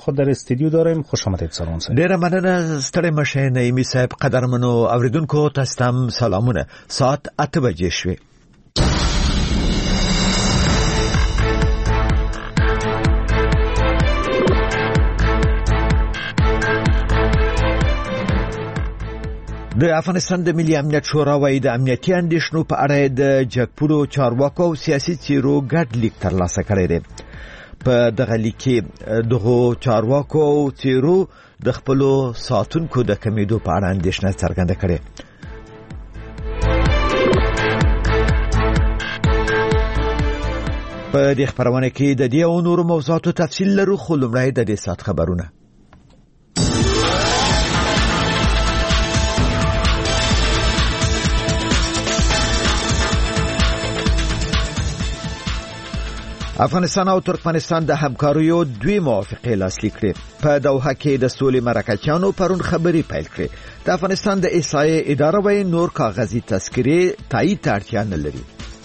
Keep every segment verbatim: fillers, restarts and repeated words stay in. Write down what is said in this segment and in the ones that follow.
خود در استودیو داریم. خوش آمدید سلام صاحب. ډیره مننه ستړي مشه نعیمي صاحب. قدرمنو اوریدونکو تاسو ته سلامونه. ساعت اته بجې شوې. د افغانستان د ملي امنیت شورا وايي د امنیتي اندېښنو په اړه د جګپوړو چارواکو او سیاسي څیرو ګډ لیک ترلاسه کړی دی. په دغه لیک کې دغه چارواکو او څیرو د خپلو ساتونکو د کمیدو په اړه اندېښنه څرګنده کړې. په دې خبرونه کې د دې او نورو موضوعاتو تفصیل لرو، خو لومړی د دې سات خبرونه. افغانستان او ترکمنستان د همکاریو دوی موافقې لاسلیک کړې. په دوحه کې د سولې مرکچیانو پرون خبري پیل کړې. د افغانستان د ایسای اداره وایي نور کاغذي تذکرې تایید ته اړتیا نه لري.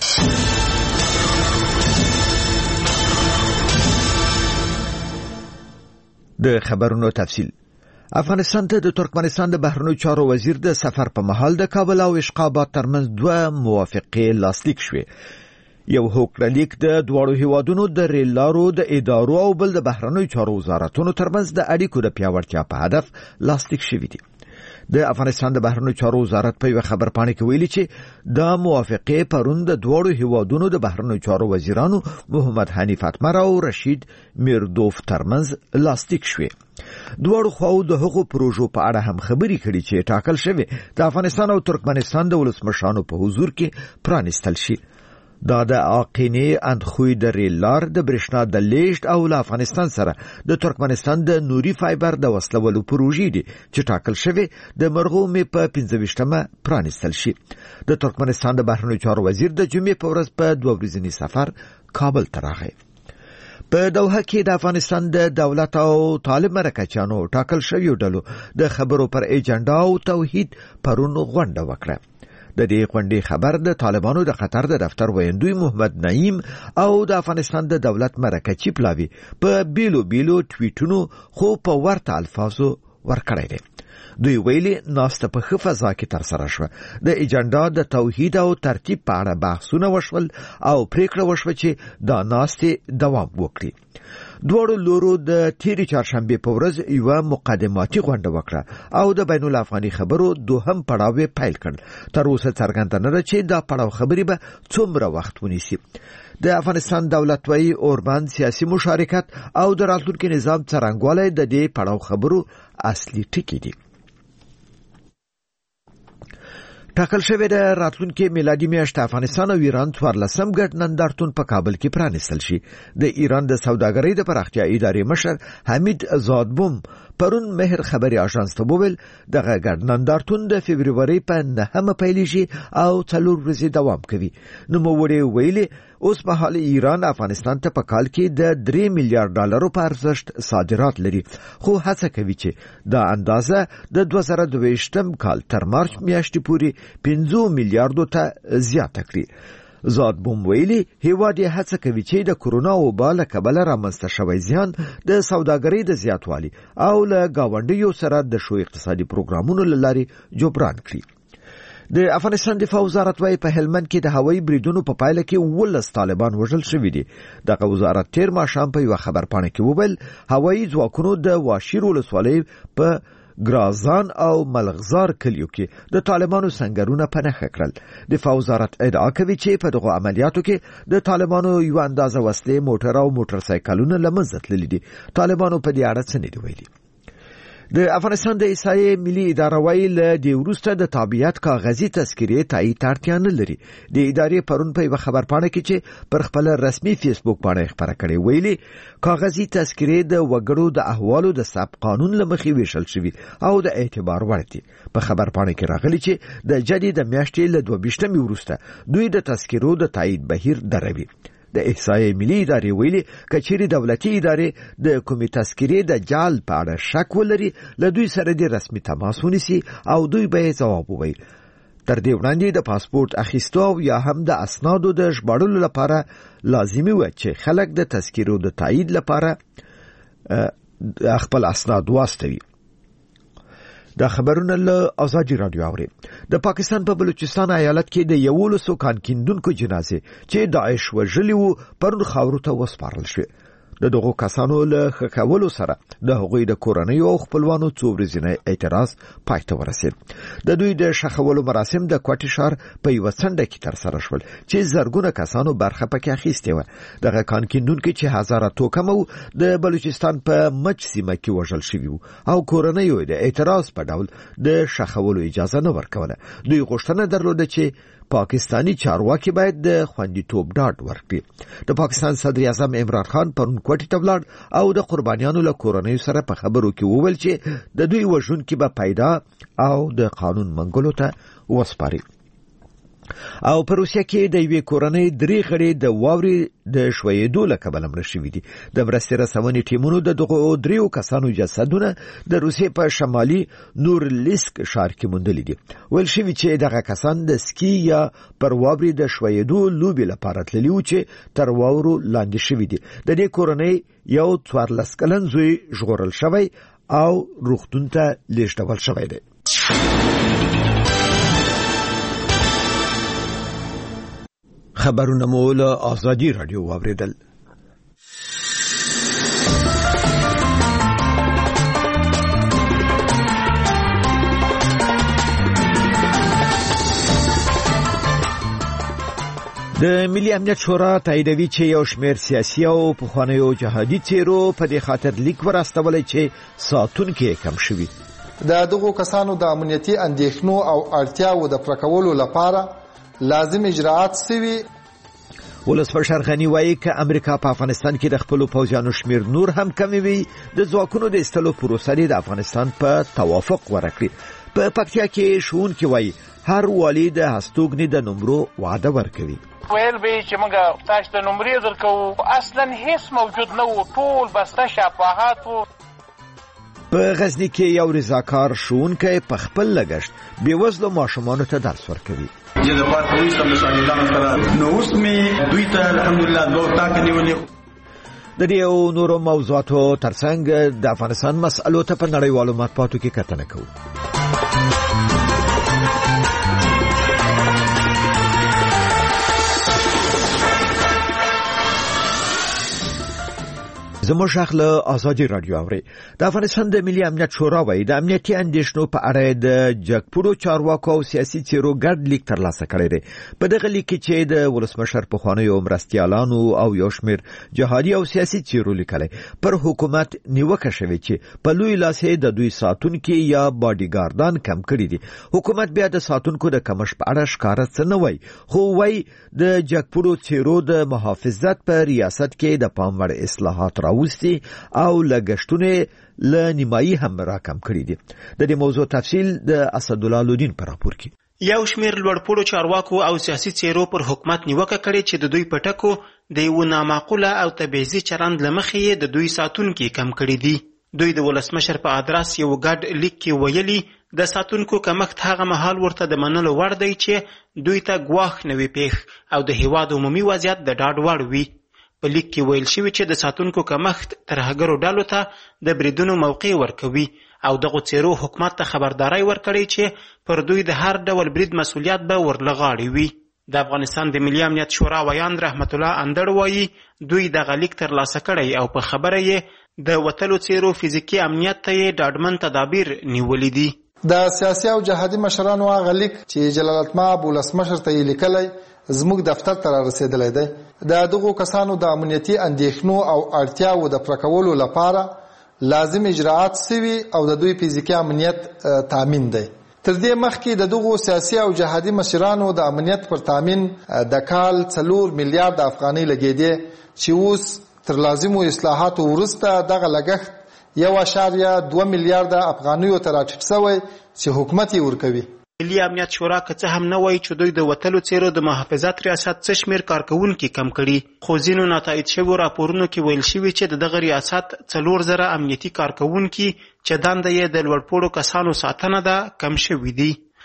د خبرونو تفصیل. افغانستان ته د ترکمنستان د بهرنیو چارو وزیر د سفر په مهال د کابل او اشقابات ترمنځ دوه موافقې لاسلیک شوې. یو هوکړلیک د دواړو هیوادونو د ریل لارو د ادارو او بل د بهرنیو چارو وزارتونو ترمنځ د اړیکو د پیاوړتیا په هدف لاسلیک شوی دی. د افغانستان د بهرنیو چارو وزارت په یو خبرپاڼه کې ویلي چې د موافقې پرون د دواړو هیوادونو د بهرنیو چارو وزیرانو محمد حنیف اتمر او رشید میردوف ترمنځ لاسلیک شوی. دواړو خواو د هغو پروژو په اړه هم خبري کړي چې ټاکل شوی د افغانستان او ترکمنستان د ولسمشرانو په حضور کې پرانیستل شي. دا د اقینه اندخوی د ریل لار د برښنا د لیږد او له افغانستان سره د ترکمنستان د نوري فایبر د وصلولو پروژې دي چې ټاکل شوی د مرغومې په پنځه ویشتمه پرانیستل شي. د ترکمنستان د بهرنیو چارو وزیر د جمعې په ورځ په دوه ورځني سفر کابل ته راغی. په دوحه کې د افغانستان د دولت او طالب مرکچیانو ټاکل شوی ډلو د خبرو پر ایجنډا او توحید پرون غونډه وکړه. د دې غونډې خبر د طالبانو د قطر د دفتر ویندوی محمد نعیم او د افغانستان د دولت مرکچی پلاوی په بیلو بیلو ټویټونو خو په ورته الفاظو ورکړی دی. دوی ویلي ناسته په ښه فضا کې ترسره شوه. د ایجنډا د توحید او ترتیب په اړه بحثونه وشول او پریکړه وشوه چې دا ناسته دوام وکړي. دواړو لورو د تیری چهارشنبه په ورځ یو مقدماتي غونډه وکړه او د بین الافغاني خبرو دوهم پړاو پیل کړ. تر اوسه څرګنده نه ده چې دا پړاو خبري به څومره وخت ونیسي. د افغانستان دولت وايي اوربند سیاسي مشارکت او د راتلونکي نظام څرنګوالی د دې پړاو خبرو اصلي ټکي دي. ټاکل شوی د راتلونکي میلادي میاشت افغانستان او ایران څوارلسم ګډ نندارتون په کابل کې پرانیستل شي. د ایران د سوداګرۍ د پراختیا ادارې مشر حمید زادبوم پرون مهر خبري آژانس ته وویل دغه ګډ نندارتون د فبروري په نهمه پیلیږي او څلور ورځې دوام کوي. نوموړي ویلي اوس په حال ایران افغانستان ته په کال کې د درې میلیارډ ډالرو په ارزښت صادرات لري، خو هڅه کوي چې دا اندازه د دوه زره دویشتم کال تر مارچ میاشتې پورې پنځه میلیارډو ته زیاته کړي. زادبوم ویلي هیواد یې هڅه کوي چې د کورونا وبا له کبله رامنځته شوی زیان د سوداګرۍ د زیاتوالي او له ګاونډیو سره د شو اقتصادي پروګرامونو له لارې جبران کړي. د افغانستان دفاع وزارت وايي په هلمند کې د هوایي بریدونو په پایله کې ولس طالبان وژل شوي دي. دغه وزارت تیر ماښام په یو خبرپاڼه کې وویل هوایي ځواکونو د واشیر ولسوالۍ په ګرازان او ملغزار کلیو کې د طالبانو سنگرونه پنهخه کړل. دفاع وزارت ادعا کوي چې په دغه عملیاتو کې د طالبانو یو اندازه وسلې، موټر او موټر سایکلونه له منځه تللي دي. طالبانو په دې اړه څه نه دی ویلي. د افغانستان د ایسای ملي اداره وايي له دې وروسته د تابعیت کاغذي تذکرې تایید اړتیا نه لري. د ادارې پرون په یو خبرپاڼه کې چې پر خپل رسمي فیسبوک باندې خبره کړې ویلي کاغذي تذکرې د وګړو د احوالو د ثبت قانون لمخې ویشل شوی او د اعتبار وړ دي. په خبرپاڼه کې راغلي چې د جدي د میاشتې له دوه ویشتمې وروسته دوی د تذکرو د تایید بهیر دروي. د احصایې ملي ادارې ویلي کچېرې دولتي ادارې د کومې تذکرې د جعل په اړه شک ولري له دوی سره د رسمي تماس ونیسي او دوی به ځواب ووایي. تر دې وړاندې د پاسپورت اخیستو یا هم د اسنادو د ژباړلو لپاره لازمي و چې خلک د تذکرو د تایید لپاره خپل اسناد واستوي. دا خبرونه له آزادي رادیو اوري. د پاکستان په بلوچستان ایالت کې د یولسو کان کیندونکو جنازې چې داعش وژلي وو پرون خاورو ته وسپارل شوې. د دغو کسانو له خکولو سره د هغوی د کورنۍ او خپلوانو څو ورځې اعتراض پای ته ورسید. د دوی د شخولو مراسم د کوټي ښار په یو څنډه کې تر سره شول چې زرګونه کسانو برخه پکې اخیستې و. دغه کان کیندونکو چې هزاره توکم وو د بلوچستان په مچ سیمه کې وژل شوی وو او کورنۍ یې د اعتراض په ډول د شخولو اجازه نه ورکوله. دوی غوښتنه درلوده چې پاکستانی چارواکي باید د خوندیتوب ډاډ ورکړي. د پاکستان صدر اعظم عمران خان پرون کوټي ته ولاړ او د قربانیانو له کورنۍ سره په خبرو کې وویل چې د دوی وژونکي به پیدا او د قانون منګولو ته وسپاري. او په روسیه کې د یوې کورنۍ درې غړي د واوري د شویېدو له کبله مړه شوي دي. د مرستې رسونې ټیمونو د دغو دریو کسانو جسدونه د روسیې په شمالي نورلیسک ښار کې موندلي دي. ویل شوي چې دغه کسان د سکی یا پر واوري د شویېدو لوبې لپاره تللي وو چې تر واورو لاندې شوي دي. د دې کورنۍ یو څوارلس کلن زوی ژغورل شوی او روغتون ته لیږدول شوی دی. خبرونه مو له آزادي رادیو واوریدل. د ملي امنیت شورا تاییدوي چې یو شمېر سیاسي او پخوانیو جهادي څیرو په دې خاطر لیک ورستولی چې ساتونکي کم شوي. د دغو کسانو د امنیتي اندېښنو او اړتیاو د پوره کولو لپاره لازم اجراءات سوي. ولسمشر غنی وایي چې امریکا په افغانستان کې د خپل پوځیانو شمیر نور هم کمی وي. د ځواکونو د ایستلو پروسه د افغانستان په توافق ورکړي. په پکتیا کې شونکي وایي هر والی د هستوګنې د نمبرو وعده ورکوي. ویل به چې موږ تاسو د نمبرې درکو اصلا هیڅ موجود نه و، ټول بسته شفاهات وو. په غزنی کې یو رضاکار شونکی په خپل لګښت بېوزلو ماشومانو ته درس ورکوي. زه د پات پولیس هم د شاګردانو سره نو اوس مې دوی ته الحمدلله دوه تاکه نیولې. د دې او نورو موضوعاتو ترڅنګ د افغانستان مسألو ته په نړیوالو مطبوعاتو کې کتنه کوو. زموږ اخله آزادي رادیو اوري. د افغانستان د ملي امنیت شورا وایي د امنیتي اندېښنو په اړه د جګپوړو چارواکو او سیاسي څیرو ګډ لیک ترلاسه کړی دی. په دغه لیک کې چې د ولسمشر پخوانیو مرستیالانو او یو شمېر جهادي او سیاسي څیرو لیکلی پر حکومت نیوکه شوې چې په لوی لاس د دوی ساتونکي یا باډیګاردان کم کړي دي. حکومت بیا د ساتونکو د کمښت په اړه ښکاره څه نه وایي، خو وایي د جګپوړو څیرو د محافظت په ریاست کې د پام وړ اصلاحات راوستي او لګښتونه ل نیمایي هم راکم کړي دي. د دې موضوع تفصیل د اسدالله لودین په راپور کې. یو شمېر لوړپوړو چارواکو او سیاسي څیرو پر حکومت نیوکه کړې چې د دوی په ټکو د یو نامعقوله او تبعیضي چلند له مخې د دوی ساتونکي کم کړي دي. دوی د ولسمشر په ادرس یو ګډ لیک کې ویلي د ساتونکو کمښت هغه مهال ورته د منلو وړ دی چې دوی ته ګواښ نه وي پیښ او د هیواد عمومي وضعیت د ډاډ وړ وي. په لیک کې ویل شوي چې د ساتونکو کمښت ترهګرو ډلو ته د بریدونو موقع ورکوي او دغو څیرو حکومت ته خبرداری ورکړی چې پر دوی د هر ډول برید مسؤلیت به ورلغاړي وي. د افغانستان د ملي امنیت شورا ویان رحمت الله اندړ وایي دوی دغه لیک ترلاسه کړی او په خبره یې د وتلو څیرو فزیکي امنیت ته یې ډاډمن تدابیر نیولي دي. د سیاسي او جهادي مشرانو هغه لیک چې جلالتمآب ولسمشر ته یې لیکلی زموږ دفتر ته رارسېدلی دی. د دغو کسانو د امنیتي اندېښنو او اړتیاو د پوره کولو لپاره لازم اجراءات سوي او د دوی فزیکي امنیت تامین دی. تر دې مخکې د دغو سیاسي او جهادي مشرانو د امنیت پر تامین د کال څلور میلیارډ افغانۍ لګېدې چې اوس تر لازمو اصلاحاتو وروسته دغه لګښت یو اشاریه دوه میلیارډ افغانیو ته راټیټ شوی چې حکومت یې ورکوي. ملي امنیت شورا که څه هم نه وایي چې دوی د وتلو څیرو د محافظت ریاست څه شمېر کارکوونکي کم کړي، خو ځینو ناتایید شویو راپورونو کې ویل شوي چې د دغه ریاست څلور زره امنیتي کارکوونکي چې دنده یې د لوړپوړو کسانو ساتنه ده کم شوي دي.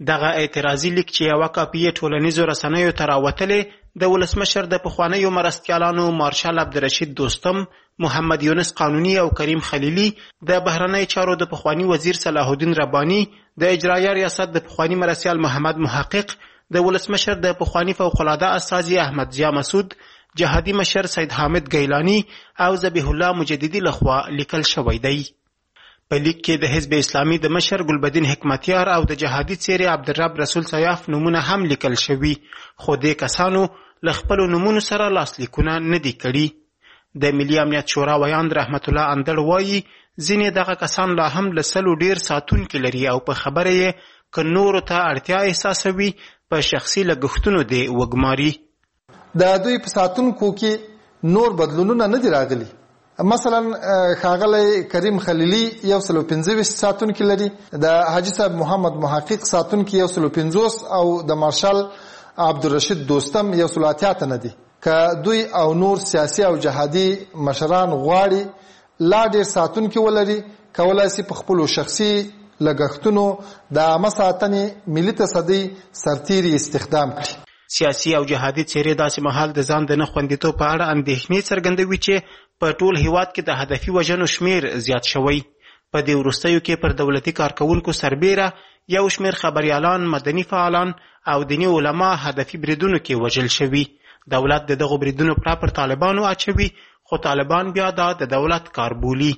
دغه اعتراضي لیک چې یوه کاپي یې ټولنیزو رسنیو ته راوتلې د ولسمشر د پخوانیو مرستیالانو مارشال عبدالرشید دوستم، محمد یونس قانوني او کریم خلیلي، د بهرنی چارو د پخواني وزیر صلاح الدین رباني، د اجرایه ریاست د پخواني مرستیال محمد محقق، د ولسمشر د پخواني فوق العاده استازي احمد ضیا مسعود، جهادي مشر سید حامد گیلانی او ذبیح الله مجددي لخوا لیکل شوی دی. په لیک کې د حزب اسلامي د مشر ګلبدین حکمتیار او د جهادي څیرې عبدالرب رسول سیاف نومونه هم لیکل شوي، خو دې کسانو له خپلو نومونو سره لاسلیکونه نه دي کړي. د ملي امنیت شورا ویاند رحمت الله اندړ وایي ځینې دغه کسان لا هم له سلو ډیر ساتونکي لري او په خبره یې که نورو ته اړتیا احساسوي په شخصي لګښتونو دې وګماري. د دوی په ساتونکو کې نور بدلونونه نه دي راغلي. مثلا ښاغلی کریم خلیلي یو سل او پنځه ویشت ساتونکي لري، د حاجي صاحب محمد محقق ساتونکي یو سل او پنځوس او د مارشال عبدالرشید دوستم یو سل اتیا تنه دي. که دوی او نور سیاسي او جهادي مشران غواړي لا ډېر ساتونکي ولري، کولی شي په خپلو شخصي لګښتونو د عامه ساتنې ملي تصدۍ سرتیري استخدام کړي. سیاسي او جهادي څیرې داسې مهال د ځان د نه خوندیتوب په اړه اندېښنې څرګندوي چې په ټول هیواد کې د هدفي وژنو شمیر زیات شوی. په دې وروستیو کې پر دولتي کارکوونکو سربیره یو شمیر خبریالان، مدني فعالان او دیني علما هدفي بریدونو کې وژل شوي. دولت د دغو بریدونو پړه پر طالبانو اچوي، خو طالبان بیا دا د دولت کار بولي.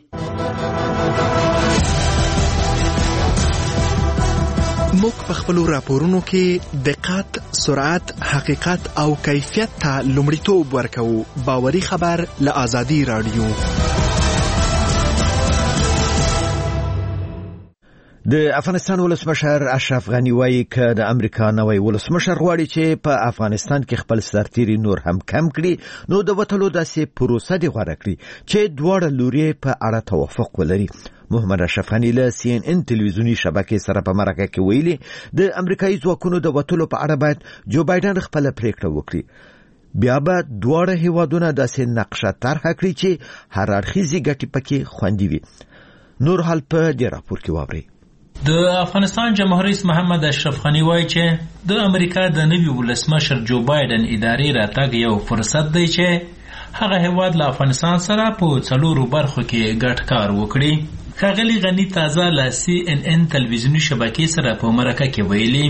موږ په خپلو راپورونو کې دقت، سرعت، حقیقت او کیفیت ته لومړیتوب ورکوو. باوري خبر له آزادي راډیو. د افغانستان ولسمشر اشرف غنی وایي که د امریکا نوی ولسمشر غواړي چې په افغانستان کې خپل سرتیري نور هم کم کړي، نو د وتلو داسې پروسه دې غوره کړي چې دواړه لوري په اړه توافق ولري. محمد اشرف غنی له سی ان ان تلویزیونی شبکې سره په مرکه کې ویلي د امریکایي ځواکونو د وتلو په اړه باید جو بایدن خپله پریکړه وکړي. بیا به دواړه هیوادونه داسې نقشه طرحه کړي چې هر اړخیزې ګټې پکې خوندي وي. نور حال په دې راپور کې واورئ. د افغانستان جمهور رئیس محمد اشرف غنی وایي چې د امریکا د نوي ولسمشر جو بایدن ادارې راتګ یو فرصت دی چې هغه هیواد له افغانستان سره په څلورو برخو کې ګډ کار وکړي. ښاغلي غني تازه له سی ان ان تلویزیوني شبکې سره په مرکه کې ویلي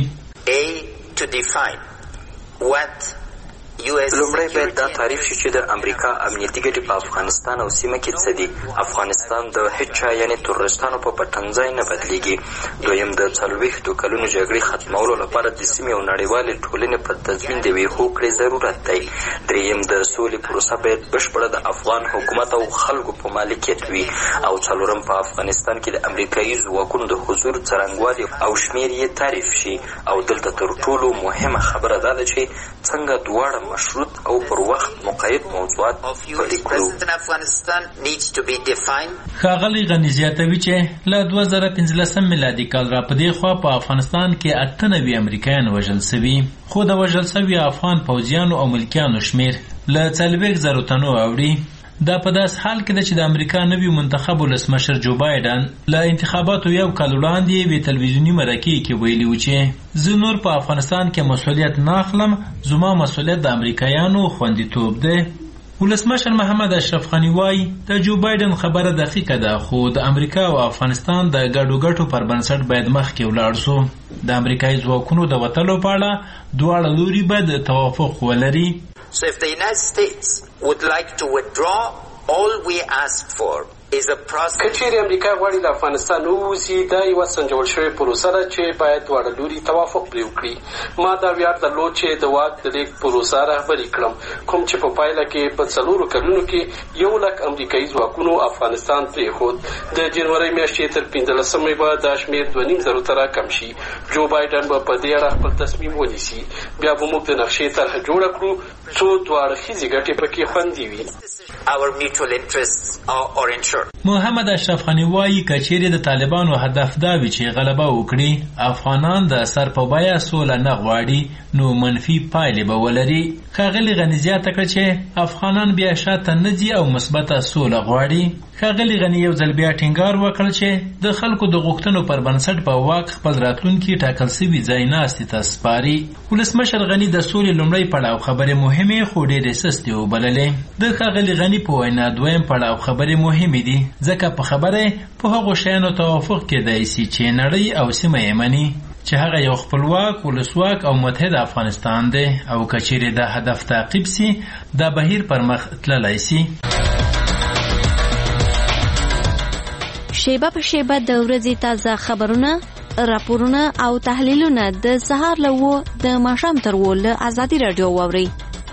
لومړی باید دا تعریف شي چې د امریکا امنیتي ګټې په افغانستان او سیمه کې څه دي. افغانستان د هیڅ چا یعنې ترورستانو په پټنځای نه بدلیږي. دویم د څلوېښتو کلونو جګړې ختمولو لپاره د سیمې او نړیوالې ټولنې په تضمین د یوې هوکړې ضرورت دی. دریم د سولې پروسه باید بشپړه د افغان حکومت او خلکو په مالکیت وي. او څلورم په افغانستان کې د امریکایي ځواکونو د حضور څرنګوالي او شمیر یې تعریف شي. او دلته تر ټولو مهمه خبره دا ده چې څنګه دواړه مشروط او پر وخت مقید موضوعات پلي کړو. ښاغلي غني زیاتوي چې له دوه زره پنځلسم میلادي کال را په دې خوا په افغانستان کې اته نوي امریکایان وژل سوي، خو د وژل سوي افغان پوځیانو او ملکیانو شمیر له څلوېښت زرو تنو اوړي. دا په داس حال کې ده چې د امریکا نوي منتخب ولسمشر جو بایدن له انتخاباتو یو کال وړاندې یوې تلویزیوني مرکې کې ویلي و چې زه نور په افغانستان کې مسؤلیت نه اخلم، زما مسؤلیت د امریکایانو خوندیتوب دی. ولسمشر محمد اشرف غنی وایي د جو بایدن خبره دقیقه ده، خو د امریکا او افغانستان د ګډو ګټو پر بنسټ باید مخکې ولاړ سو. د امریکایي ځواکونو د وتلو په اړه دواړه لوري باید توافق ولري. So if the United States would like to withdraw, all we ask for is a process. کچېرې امریکا غواړي د افغانستان ووځي، دا یوه سنجول شوې پروسه ده چې باید دواړه لوري توافق پرې وکړي. ما دا ویاړ درلود چې د واک د لیږد پروسه رهبري کړم، کوم چې په پایله کې په څلورو کلونو کې یو لک امریکایي ځواکونو افغانستان پرېښود. د جنورۍ میاشتې تر پنځلسمې به دا شمېر دوه نیم زرو ته راکم شي. جو بایدن به په دې اړه خپل تصمیم ونیسي. بیا به موږ د نقشې طرحه جوړه کړو څو دوه اړخیزې ګټې پکې خوندي وي. Our mutual interests are, are ensured. محمد اشرف غنی وایي که چیرې د طالبانو هدف دا وي چې غلبه وکړي، افغانان د سر په بیه سوله نه غواړي، نو منفي پایلې به ولري. ښاغلي غني زیاته کړه چې افغانان بیا شاته نه ځي او مثبته سوله غواړي. ښاغلي غني یو ځل بیا ټینګار وکړ چې د خلکو د غوښتنو پر بنسټ په واک خپل راتلونکي ټاکل سوي ځای ناستې ته سپاري. ولسمشر غني د سولې لومړی پړاو خبرې مهمې خو ډېرې سستې وبللې. د ښاغلي غني په وینا دویم پړاو خبرې مهمې دي ځکه په خبره په هغو شیانو توافق کېدای سي چې نړۍ او سیمه یې مني چې هغه یو خپلواک ولسواک او متحد افغانستان دی او که چیرې دا هدف تعقیب سي دا بهیر پر مخ تللی سي. شیبه په شیبه د ورځې تازه خبرونه، راپورونه او تحلیلونه د سهار له اوو د ماښام تر اوو له ازادي راډیو واورئ.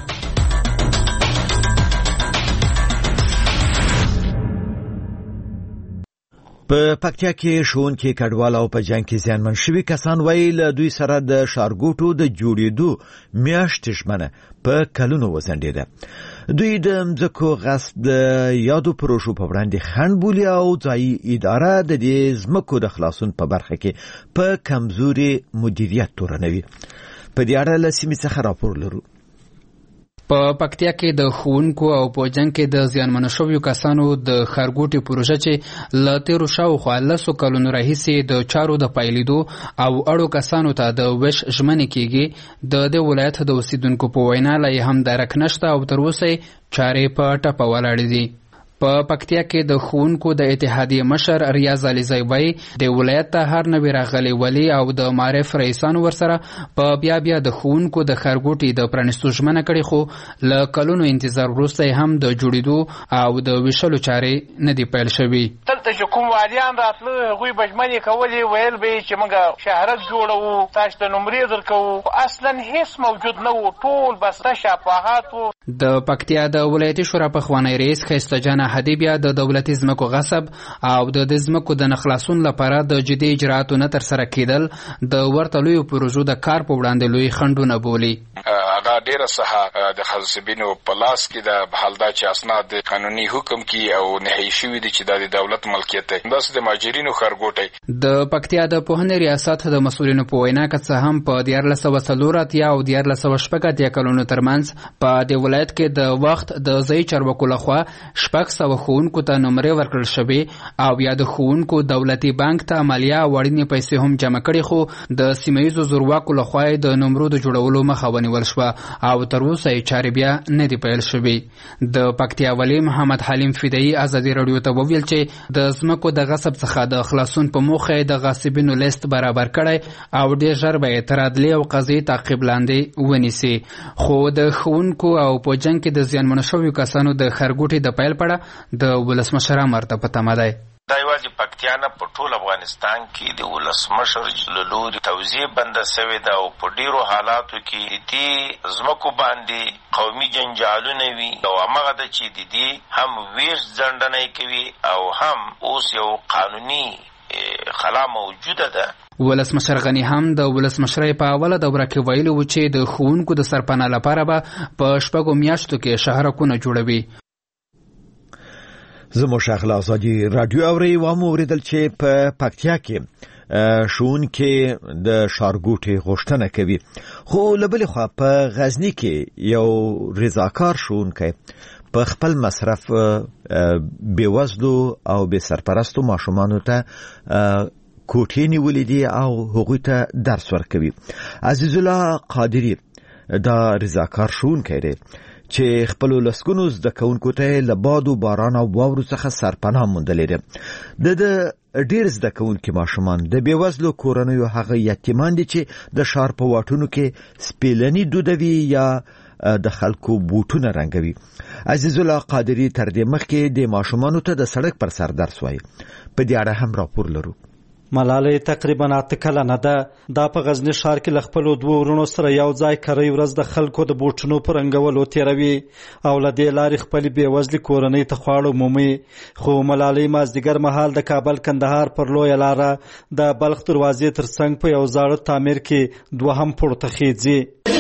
په پکتیا کې ښوونکي کډوال او په جنګ کې زیانمن شوي کسان وایي له دوی سره د ښارګوټو د جوړېدو میاشتې ژمنه په کلونو وځنډېده. دوی د مځکو غصب د یادو پروژو په وړاندې خنډ بولي او ځایي اداره د دې ځمکو د خلاصون په برخه کې په کمزوري مدیریت تورنوي. په دې اړه له سیمې څخه راپور لرو. په پکتیا کې د ښوونکو او په جنګ کې د زیانمنو شویو کسانو د ښارګوټي پروژه چې له تیرو شاوخوا لسو کلونو راهیسې د چارو د پایلیدو او اړو کسانو ته د ویش ژمنې کېږي، د دې ولایت د اوسیدونکو په وینا لا یې هم درک نشته او تر اوسه چارې په ټپه ولاړې دي. په پکتیا کې د ښوونکو د اتحادیې مشر ریاض علیزی وایي د ولایت ته هر نوی راغلی ولی او د معرف رئیسانو ورسره په بیا بیا د ښوونکو د ښارګوټي د پرانیستو ژمنه کړې، خو له کلونو انتظار وروسته هم د جوړېدو او د ویشلو چارې نه دي پیل شوي. دلته چې کوم والیان راتله هغوی به ژمنې کولې، ویل به یې چې موږ شهرک جوړوو، تاسو ته نمرې درکوو، اصلا هیڅ موجود نه و، ټول بس تش افواهات و. د پکتیا د ولایتي شورا پخوانی رئیس ښایسته جان احدي بیا د دولتي ځمکو غصب او د دې ځمکو د نخلاصون لپاره د جدي اجرااتو نه ترسره کېدل د ورته لویو پروژو د کار په وړاندې لوی خنډونه بولي. هغه ډیره ساحه د خصوصیبینو په لاس کې د بحال دا چې اسناد قانوني حکم کې او نهي شوي دي چې د دولت ملکیت دی، بس د ماجرینو ښارګوټی. د پکتیا د پوهنې ریاست د مسؤلینو په وینا که څه هم په دیارلس سوه څلور اتیا او دیارلس سوه شپږ اتیا کلونو ترمنځ په دې ولایت کې د وخت د ځایي چارواکو لخوا شپږ سوه ښوونکو ته نمرې ورکړل شوې او یا د ښوونکو دولتي بانک ته مالیه او اړینې پیسې هم جمع کړي، خو د سیمه ییزو زورواکو لخوا د نمرو د جوړولو مخه ونیول شوه او تر اوسه یې چارې بیا نه دي پیل شوې. د پکتیا والی محمد حلیم فدایي ازادي راډیو ته وویل چې د ځمکو د غصب څخه د خلاصون په موخه د غاصبینو لیست برابر کړی او ډېر ژر به یې تر عدلي او قضایي تعقیب لاندې ونیسي. خو د ښوونکو او په جنګ کې د زیانمنو شویو کسانو د ښارګوټي د پیل په اړه د ولسمشر امر ته په تمه دی. دا یوازې پکتیا نه په ټول افغانستان کې د ولسمشر له لوري توزیع بنده سوې ده او په ډیرو حالاتو کې د دې ځمکو باندې قومي جنجالونه وي او هماغه ده چې د دې هم ویش ځنډنه کوي او هم اوس یو قانوني خلا موجوده ده. ولسمشر غني هم د ولسمشرۍ په اوله دوره کې ویلي و چې د ښوونکو د سرپناه لپاره به په شپږو میاشتو کې شهرکونه جوړوي. زموږ اخلا ازادي رادیو اوري و مو اوریدل چې په پکتیا کې ښوونکي د ښارګوټي غوښتنه کوي، خو له بلې خوا په غزني کې یو رضاکار ښوونکی په خپل مصرف بېوزلو او بې سرپرستو ماشومانو ته کوټې نیولې دي او هغوی ته درس ورکوي. عزیز الله قادری دا رضاکار ښوونکی دی چې خپلو لسګونو زده کوونکو ته له باد و باران او واورو څخه سرپناه موندلې ده. د د ډېر زده کوونکي ماشومان د بېوزلو کورنیو هغه یتیمان دي چې د ښار په واټونو کې سپېلني دودوي یا د خلکو بوټونه رنګوي. عزیز الله قادری تر دې مخکې د ماشومانو ته د سړک پر سر درس وایي. په دې اړه هم راپور لرو. ملالۍ تقریبا اته کلنه ده. دا په غزني ښار کې له خپلو دوو وروڼو سره یو ځای کرۍ ورځ د خلکو د بوټونو په رنګولو تېروي او له دې لارې خپلې بېوزلې کورنۍ ته خواړه مومي. خو ملالۍ مازدیګر مهال د کابل کندهار پر لویه لاره د بلخ دروازې تر څنګ په یو زاړه تعمیر کې دوهم پوړ ته خېځي.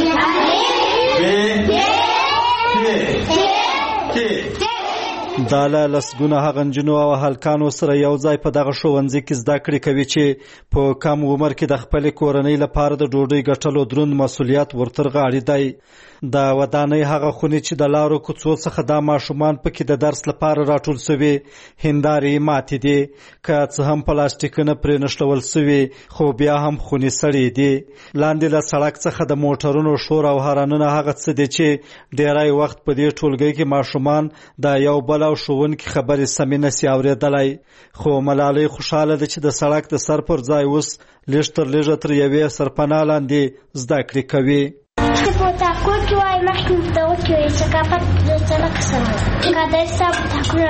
دا له لسګونه هغه نجونو او هلکانو سره یو ځای په دغه ښوونځي کې زده کړې کوي چې په کم عمر کې د خپلې کورنۍ لپاره د ډوډۍ ګټلو دروند مسؤلیت ورتر غاړې دی. د ودانۍ هغه خونې چې د لارو کوڅو څخه دا ماشومان پکې د درس لپاره راټول سوي هندارې ماتې دي، که څه هم پلاستیکونه پرې نښلول سوي خو بیا هم خونې سړې دي. لاندې له سړک څخه د موټرونو شور او هارنونه هغه څه دي چې ډیری وخت په دې ټولګي کې ماشومان د یو بل او ښوونکي خبرې سمې نسي اورېدلی. خو ملالۍ خوشحاله ده چې د سړک د سر پر ځای اوس لږ تر لږه تر یوې سرپناه لاندې زده کړې کوي. چې په تاکو کې وای مخکې ورته وکړي وایي ثقافت د سړک سره قادر صاحب تاکونه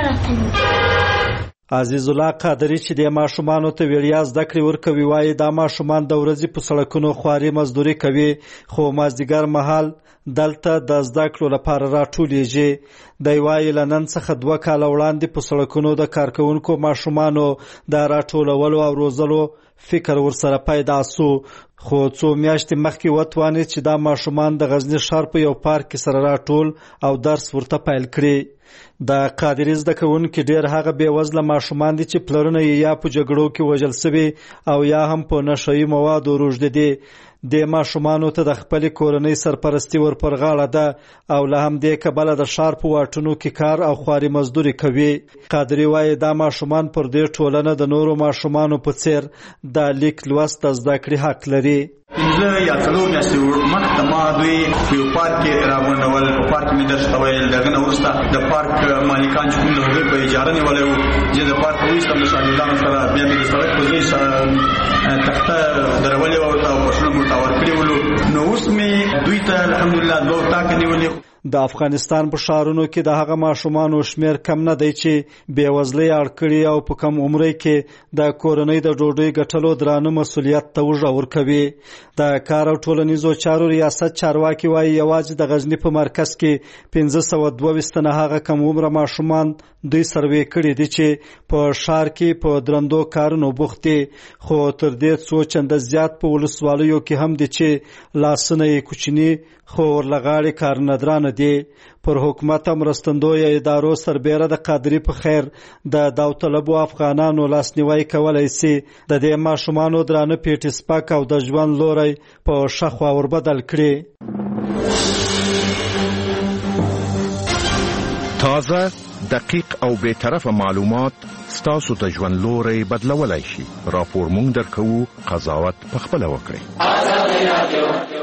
راتلي. عزیز الله قادری چې د ماشومانو ته وړیا زده کړې ورکوي وایي دا ماشومان د ورځې په سړکونو خواري مزدوري کوي خو مازدیګر مهال دلته د زده کړو لپاره راټولیږي. دی وایي له نن څخه دوه کاله وړاندې په سړکونو د کارکوونکو ماشومانو د راټولولو او روزلو فکر ورسره پیدا سو، خو څو میاشتې مخکې وتوانید چې دا ماشومان د غزني ښار په یو پارک کې سره راټول او درس ورته پیل کړي. د قادري زده کوونکي ډېر هغه بېوزله ماشومان دي چې پلرونه یې یا په جګړو کې وژل سوي او یا هم په نشهیي موادو روږدي دي. د ماشومانو ته د خپلې کورنۍ سرپرستي ور پر غاړه ده او له همدې کبله د ښار په واټونو کې کار او خواري مزدوري کوي. قادري وایي دا ماشومان پر دې ټولنه د نورو ماشومانو په څیر د لیک لوست د زده کړې حق لري. پنځه یا څلور میاشتې مخکې ما دوی په یو پارک کې راغونډول، په پارک کې مې درس ته ویل. د هغه نه وروسته د پارک مالکان چې کوم د هغوی په اجاره نیولی وو چې د پارک وروسته د شاګردانو سره بیا مې د سړک په ځای تخته درولې وه ورته او پسونه مې ورته ورکړي ولو. نو اوس مې دوی ته الحمدلله دوه اتاقه نیولې. د افغانستان په ښارونو کې د هغه ماشومانو شمیر کم نه دی چې بېوزلۍ اړ کړي او په کم عمرۍ کې د کورنۍ د ډوډۍ ګټلو درانه مسؤلیت ته اوږه ورکوي. د کار او ټولنیزو چارو ریاست چارواکي وایي یوازې د غزني په مرکز کې پنځه سوه دوه ویشت تنه هغه کم عمره ماشومان دوی سروې کړي دي چې په ښار کې په درندو کارونو بوخت دي، خو تر دې څو چنده زیات په ولسوالیو کې هم دي چې لاسونه یې کوچني خو ورلغاړي کارندرانه دي. پر حکومت مرستندویه ادارو سربیره د قادري په خیر د داوطلبو افغانانو لاسنیوی کولی سي د دې ماشومانو درانه پیټې سپک او د ژوند لوری په ښه خوا وربدل کړي. تازه، دقیق او بی‌طرفه معلومات ستاسو د ژوند لوری بدلولی شي. راپور مونږ درکوو، قضاوت پخپله وکړئ.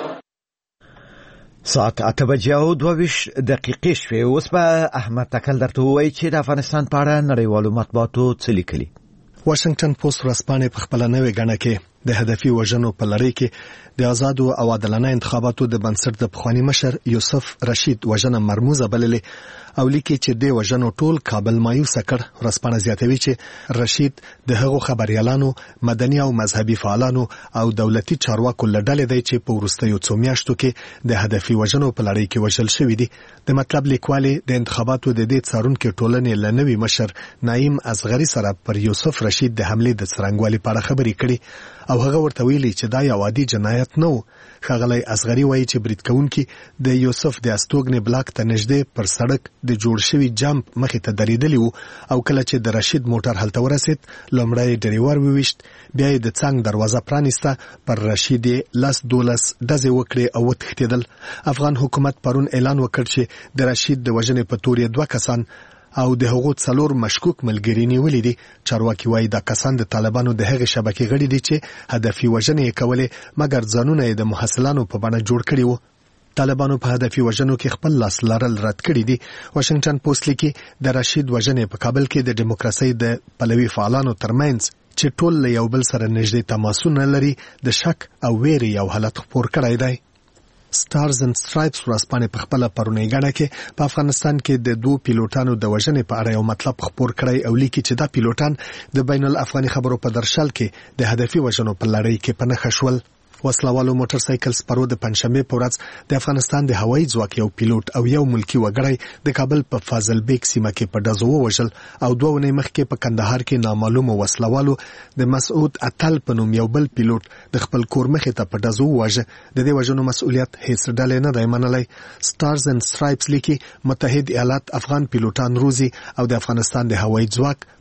ساعت اته بجې او دوه ویشت دقیقې شوې. اوس به احمد تکل درته ووایي چې د افغانستان په اړه نړیوالو مطبوعاتو څه لیکلي. واشنگټن پوسټ ورځپاڼې په خپله نوې ګڼه کې د هدفي وژنو په لړۍ کې د آزادو او عادلانه انتخاباتو د بنسټ د پخواني مشر یوسف رشید وژنه مرموزه بللې او لیکي چې د وژنو ټول کابل مایوسه کړ. ورځپاڼه زیاتوي چې رشید د هغو خبريالانو، مدني او مذهبي فعالانو او دولتي چارواکو له ډلې دی چې په وروستیو څو میاشتو کې د هدفي وژنو په لړۍ کې وژل شوي دي. د مطلب لیکوالې د انتخاباتو د دې څارونکي ټولنې له نوي مشر نعیم اصغري سره پر یوسف رشید د حملې د څرنګوالي په اړه خبرې کړي او هغه ورته ویلي چې دا یو عادي جنایت نه و. ښاغلی اصغري وایي چې برید کوونکي د یوسف د استوګنې بلاک ته نږدې پر سړک د جوړ شوي جمپ مخې ته درېدلي وو او کله چې د رشید موټر هلته ورسید لومړی ډریور وویشت، بیا یې د څنګ دروازه پرانیسته، پر رشید یې لس دولس ډزې وکړې او وتښتېدل. افغان حکومت پرون اعلان وکړ چې د رشید د وژنې په تور یې دوه کسان او د هغو څلور مشکوک ملګري نیولي دي. چارواکي وایي دا کسان د طالبانو د هغې شبکې غړي دي چې هدفي وژنې یې کولې مګر ځانونه یې د محصلانو په بڼه جوړ کړي وو. طالبانو په هدفي وژنو کې خپل لاس لرل رد کړي دي. واشنگټن پوسټ لیکي د رشید وژنې په کابل کې د دیموکراسۍ د پلوي فعالانو ترمنځ چې ټول له یو بل سره نږدې تماسونه لري د شک او ویرې یو حالت خپور کړی دی. سټارز اند سټرایپس ورځپاڼې په خپله پرونۍ ګڼه کې په افغانستان کې د دوو پیلوټانو د وژنې په اړه یو مطلب خپور کړی او لیکي چې دا پیلوټان د بین الافغاني خبرو په درشل کې د هدفي وژنو په لړۍ کې په نښه شول. وسلوالو موټر سایکل سپرو د پنځشنبه په ورځ د افغانستان د هوایي ځواک یو پیلوټ او یو ملکی وګړی د کابل په فاضل بیگ سیمه کې په ډزو ووژل او دوه ونې مخکې په کندهار کې نامعلومو وسلوالو د مسعود اتل په نوم یو بل پیلوټ د خپل کور مخې ته په ډزو وواژه. د دې وژنو مسؤلیت هیڅ ډلې نه دی منلی. سټارز اند سټرایپس لیکي متحد ایالات افغان پیلوټان روزي او د افغانستان د هوایي ځواک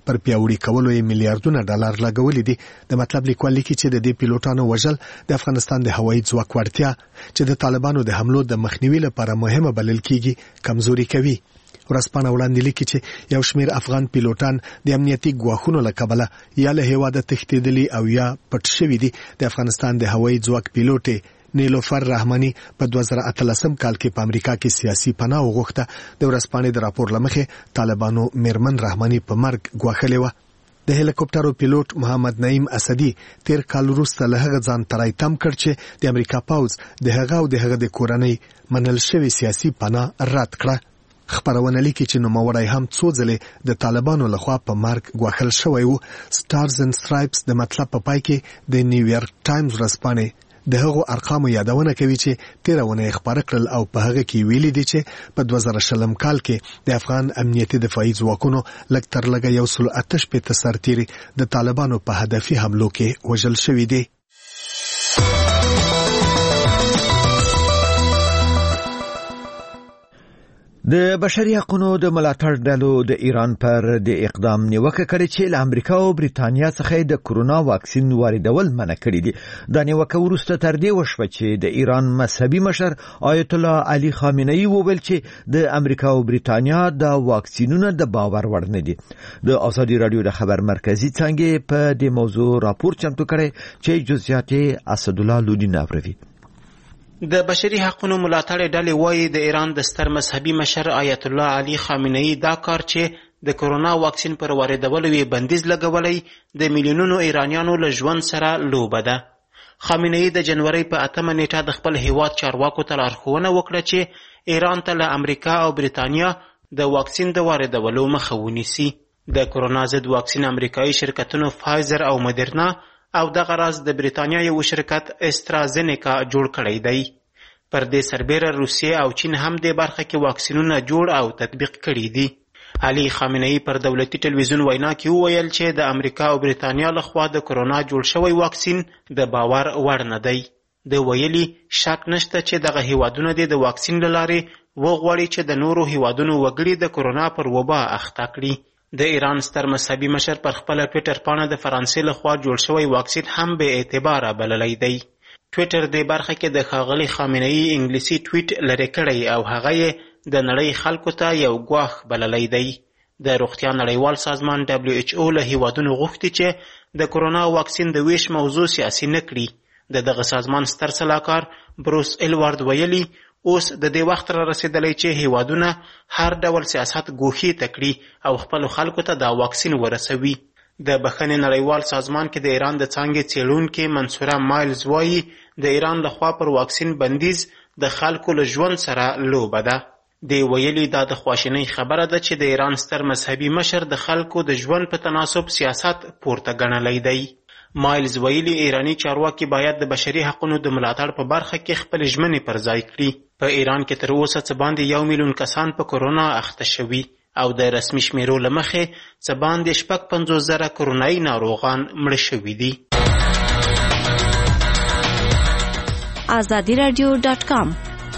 پر پیاوړي کولو یې میلیارډونه ډالر لګولي دي. د مطلب لیکوال لیکي چې د دې پیلوټانو وژل د افغانستان د هوایي ځواک وړتیا چې د طالبانو د حملو د مخنیوي لپاره مهمه بلل کیږي کمزوري کوي. ورځپاڼه وړاندې لیکي چې یو شمېر افغان پیلوټان د امنیتي ګواښونو له کبله یا له هېواده تښتېدلي او یا پټ شوي دي. د افغانستان د هوایي ځواک پیلوټ نیلوفر رحماني په دوه زره اتلسم کال کې په امریکا کې سیاسي پناه وغوښته. د ورځپاڼې د راپور له مخې طالبانو میرمن رحماني په مرګ ګواښلې وه. د هلیکوپټرو پیلوټ محمد نعیم اسدي تیر کال وروسته له هغه ځان ترای تم کړ چې د امریکا پوځ د هغه او د هغه د کورنۍ منل شوی سیاسي پناه رد کړه. خبرونه لیکي چې نوموړی هم څو ځلې د طالبانو لخوا په مرګ ګواښل شوی و. سټارز اند سټرایپس د مطلب په پای کې د نیویارک ټایمز ورځپاڼې د هغو ارقامو یادونه کوي چې تیرونه خبره کړل او په هغه کې ویلي دي چې په دوه زره شلم کال کې د افغان امنیتي دفاعي ځواکونو لږ تر لږه یو سل اته شپېته سرتیري د طالبانو په هدفي حملو کې وژل شوي دي. د بشري حقوقو د ملاتړ ډلو د ایران پر د اقدام نیوکه کړې چې له امریکا او بریتانیا څخه د کورونا واکسین واردول منع کړي دي. دا نیوکه وروسته تر دې وشوه چې د ایران مذهبي مشر آیت الله علي خامنه‌ای وویل چې د امریکا او بریتانیا د واکسینونو د باور وړ نه دي. د ازادي رادیو د خبر مرکزی څنګه په دې موضوع راپور چمتو کړي چې جزئیات اسد الله لودی ناوروي. د بشري حقوقو ملاتړ ډلې وایي د ایران د ستر مذهبي مشر آیت الله علي خامنه‌ای دا کار چې د کورونا واکسین پر واردولو یې بندیز لګولی د میلیونونو ایرانیانو له ژوند سره لوبه ده. خامنه‌ای د جنوري په اتمه نیټه د خپل هیواد چارواکو ته لارښوونه وکړه چې ایران ته له امریکا او بریتانیا د واکسین د واردولو مخه ونیسي. د کورونا ضد واکسین امریکایي شرکتونو فایزر او مدرنا او دغه راز د بریتانیا یو شرکت استرازینیکا جوړ کړی دی. پر دې سربېره روسیې او چین هم د برخه کې واکسینونه جوړ او تطبیق کړي دي. علي خامنه‌ای پر دولتي ټلویزیون وینا کې وویل چې د امریکا او بریتانیا لخوا د کورونا جوړ شوی واکسین د باور وړ نه دی. د ویلي شک نشته چې دغه هیوادونه د واکسین له لارې وغواړي چې د نورو هیوادونو وګړي د کورونا پر وبا اخته کړي. د ایران ستر مذهبي مشر پر خپل ټویټر پاڼه د فرانسې لخوا جوړ شوی واکسین هم به اعتباره بللی دی. ټویټر د برخه کې د ښاغلي خامنه‌ای انګلیسي ټویټ لرې کړی او هغه یې د نړۍ خلکو ته یو ګواښ بللی دی. د روغتیا نړیوال سازمان دبلیو ایچ او له هیوادونو غوښتي چې د کورونا واکسین د ویش موضوع سیاسي نه کړي. د دغه سازمان ستر سلاکار بروس ایلوارد ویلي اوس د دې وخت را رسیدلی چې هیوادونه هر ډول سیاست ګوښې ته کړي او خپلو خلکو ته دا واکسین ورسوي. د بخښنې نړیوال سازمان کې د ایران د څانګې څېړونکې منصوره مایلز وایي د ایران لخوا پر واکسین بندیز د خلکو له ژوند سره لوبه ده. دی ویلي دا د خواشینۍ خبره ده چې د ایران ستر مذهبي مشر د خلکو د ژوند په تناسب سیاست پورته ګڼلی دی. مایلز ویلي ایرانی چارواکي باید د بشري حقوقو د ملاتړ په برخه کې خپل ژمنې پر ځای کړي. په ایران کې تر اوسه څه باندې یو میلیون کسان په کورونا اخته شوي او د رسمي شمیرو له مخې څه باندې شپږ پنځوس زره کورونایي ناروغان مړه شوي دي. آزادي رادیو ډاټ کام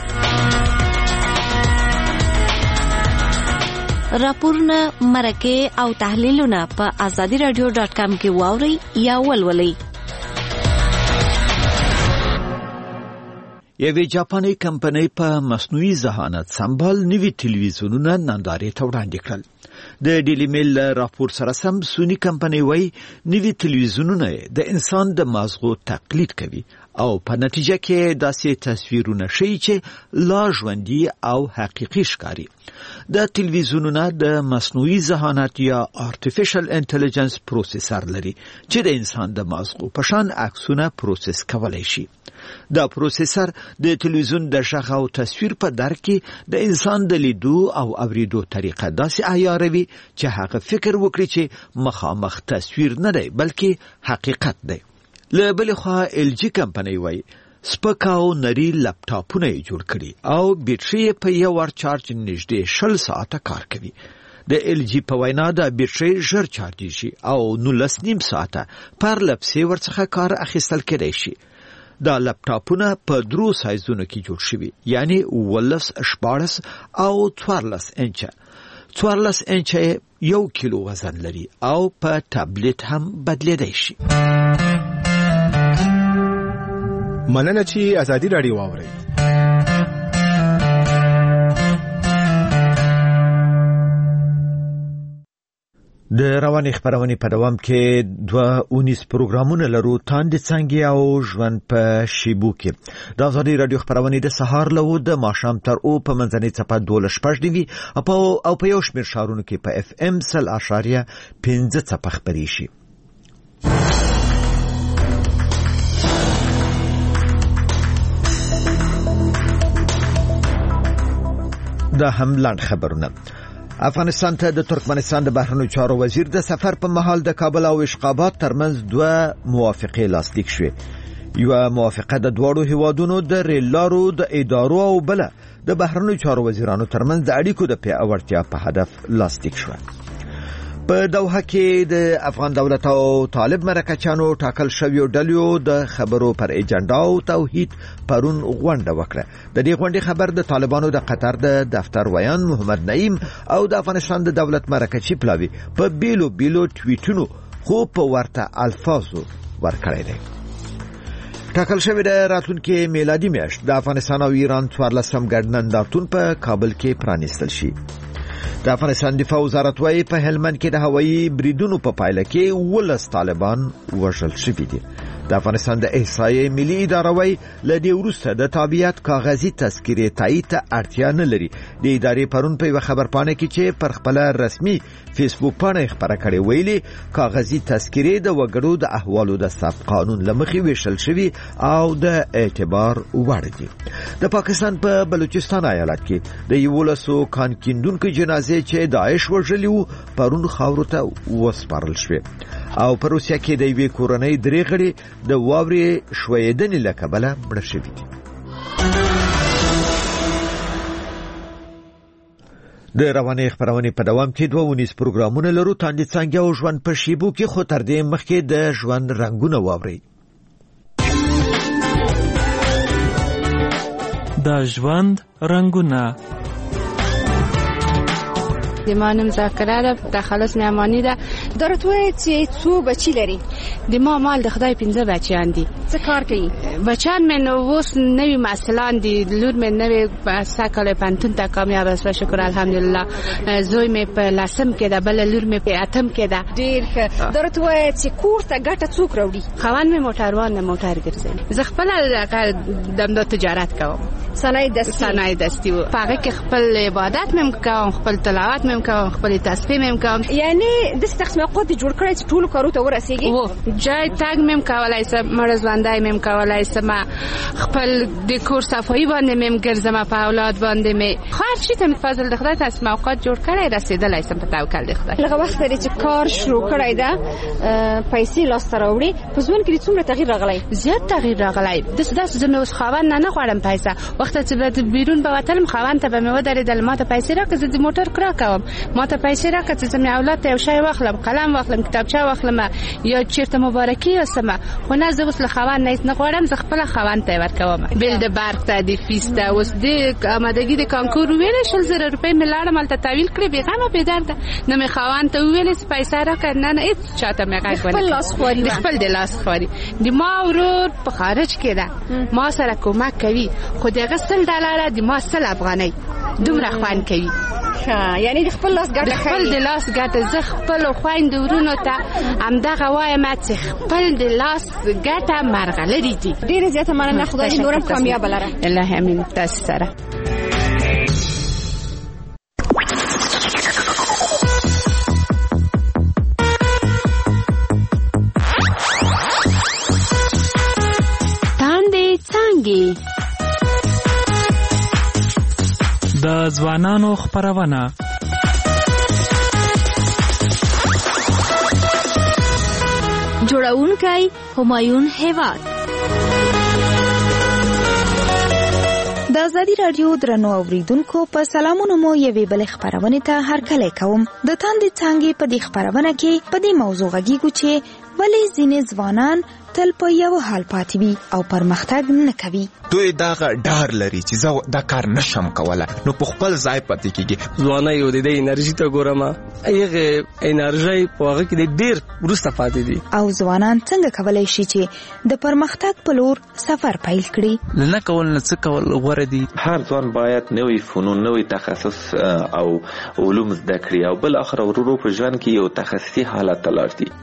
راپورونه مرکه او تحلیلونه په آزادي رادیو ډاټ کام کې واورئ یا ولولئ. یوه جاپاني کمپنۍ په مصنوعي ذهانت سمبال نوي تلویزیونونه نندارې ته وړاندې کړل. د ډیلی میل راپور سره سم سونی کمپنۍ وایي نوي تلویزیونونه د انسان د مازغو تقلید کوي او په نتیجه کې داسې تصویرونه ښیي چې لا ژوندي او حقیقي ښکاري. د تلویزیونونه د مصنوعي ذهانت یا آرټیفیشل انټيليجنس پروسیسر لري چې د انسان د مازغو په شان عکسونه پروسس کولای شي. دا پروسیسر د تلویزیون د غږ او تصویر په درک کې د انسان د لیدو او اوریدو طریقه داسې عیاروي چې هغه فکر وکړي چې مخامخ تصویر نه دی بلکې حقیقت دی. له بلې خوا ال جی کمپنۍ وایي سپک او نري لپټاپونه یې جوړ کړي او بیټرۍ په یو ور چارج نږدې شل ساعته کار کوي. د ال جی په وینا د بیټرۍ ژر چارجېږي او نولس نیم ساعته پر لپسې ورڅخه کار اخیستل کېدای شي. دا لپټاپونه په درو سایزونو کې جوړ شوي یعنی ولس شپاړس او څوارلس انچه. څوارلس انچه یو کیلو وزن لري او په ټابلیټ هم بدلیدای شي. مننه چې ازادي راډیو واورئ. د رواني خبرونې په دوام کې دوه اونیس پروګرامونه لرو، تاند څنګه او ژوند په شیبو کې. د ازادي رادیو خبرونې د سهار له د ماښام تر او په منځنۍ څپه دوله شپږ نیوي او په یو شمېر ښارونو کې په اف ام سل اشاریه پنځه څپه خپرې شي. دا هم لاند خبرونه. افغانستان ته د ترکمنستان د بهرنیو چارو وزیر د سفر په مهال د کابل او اشقاباد ترمنځ دوه موافقې لاسلیک شوې. یو موافقه د دواړو هیوادونو د ریل لارو د ادارو او بل د بهرنیو چارو وزیرانو ترمنځ د اړیکو د پیاوړتیا په هدف لاسلیک شوه. په دوحه کې د افغان دولت او طالب مرکچانو ټاکل شویو ډلو د خبرو پر ایجنډا او توحید پرون غونډه وکړه. د دې غونډې خبر د طالبانو د قطر د دفتر ویان محمد نعیم او د افغانستان د دولت مرکچی پلاوی په بیلو بیلو ټویټونو خو په ورته الفاظو ورکړی دی. ټاکل شوی د راتلونکي میلادي میاشت د افغانستان او ایران څوارلسم ګډ نندارتون په کابل کې پرانیستل شي. د افغانستان دفاع وزارت وايي په هلمند کې د هوایي بریدونو په پایله کې ولس طالبان وژل شوي دي. د افغانستان د احصایې ملي اداره وايي له دې وروسته د تابعیت کاغذي تذکرې تایید ته اړتیا نه لري. د ادارې پرون په یو خبرپاڼه کې چې پر خپل رسمي فیسبوک پاڼه خبره کړې ویلي کاغذي تذکرې د وګړو د احوالو د ثبت قانون لمخې ویشل شوي او د اعتبار وړ دي. د پاکستان په بلوچستان ایالت کې د یولسو کان کیندونکو جنازې چې داعش وژلي وو پرون خاورو ته وسپارل شوې او په روسیه کې د یوې کورنۍ درې غړي د واورې ښویېدنې له کبله مړه شوي دي. د رواني خبرونې په دوام کې دوه اونیس پروګرامونه لرو، تاند څنګه او ژوند په شیبو کې، خو تر دې مخکې د ژوند رنگونه واورئ. د ژوند رنگونه. د ما نوم ذاکره ده، د خلاص نعمانی ده. درته وایي چې څو بچي لري؟ د ما مال د خدای پنځه بچیان دي. څه کار کوي؟ بچیان مې نو اوس نوي محصلان دي. لور مې نوي سکاله پنتون ته کامیاب است، شکر الحمدلله. زوی مې په لسم کې ده، بل لور مې په اتم کې ده. ډیر ښه. درته وایي چې کور ته ګټه څوک راوړي؟ خوان مې موټروان نه موټر ګرځي. زه خپل د تجارت کوم، صنایع دستی. صنایع دستی و هغه کې خپل عبادت مې کوم، خپل تلاوت مې کوم، خپل تسبیح مې کوم. یعنی د تخمیقات جوړ کړی چې ټول کارو ته ورسیږي. و جای تاګ مې کولای سم، مرزوندای مې کولای سم، خپل د کور صفایی باندې مې ګرځم، په اولاد باندې مې خیر شي ته فضل د خدای تسمیقات جوړ کړی رسیدلای سم په توکل د خدای. لږ وخت لري چې کار شروع کړی دا پیسې لاس ته راوړي. په ژوند کې څومره تغییر راغلی؟ زیات تغییر راغلی. د داس زموږ اوس خاوند نه نه غواړم پیسې. وخت چې به بیرون به وتلم خاوند ته به مې ودرېدل، ما ته پیسې راکړه، زه د موټر کرا کوم، ما ته پیسې راکړه چې زموږ اولاد ته یو شی واخلم، قلم واخلم، کتابچه واخلم یا چیرته مبارکي وسم. خو نه زه اوس له خاوند نه نه غواړم، زه خپل خاوند ته ورکوم. بل د برق ته د فیس ته اوس د آمادګي د کانکور ویل شل زره روپۍ مې لاړم الته تحویل کړې، بې غمه بې درده. نه مې خاوند ته ویل چې پیسې راکړه، نه نه هیڅ چاته مې غږ ونه. خپل لاس خواري، خپل د لاس خواري. د ما ورور په خارج کې ده، ما سره کومک کوي، خو دغه سل ډالره د ما سل افغانۍ دومره خوان کوي. ها، یعنی د خپل لاس ګټه خپل د لاس ګټه. زه خپل خويند ورونو ته همدغه وایم چې خپل د لاس ګټه مرغلري دي. ډیره زیاته مننه، خدای دې نورم کامیاب لره. الله امين. تاسو سره تاندې څنګه د ځوانانو خبرونه. جوړونکی همایون هیواد. د ازادي رادیو درنو اوریدونکو په سلامونو مو یوې بل خبرونه ته هرکلی کوم. د تاندې څنګه په دې خبرونه کې په دې موضوع غږیږو چې ولې ځینې ځوانان تل په یو حال پاتې وي او پرمختګ نه کوي. دوی دا ډار لري چې زه دا کار نشم کولای، نو په خپل ځای پاتې کیږي. ځواني یو د انرژي ته ګورم، هغه انرژي په هغه کې ډیر ورسته پاتې دي. او ځوانان څنګه کولای شي چې د پرمختګ په لور سفر پیل کړي؟ نه کول نه څه کول غوړه دي. هر ځوان باید نوې فنون، نوې تخصص او علوم زده کړي او بل اخر ورو په ژوند کې یو تخصصي حالت ته لاړ شي.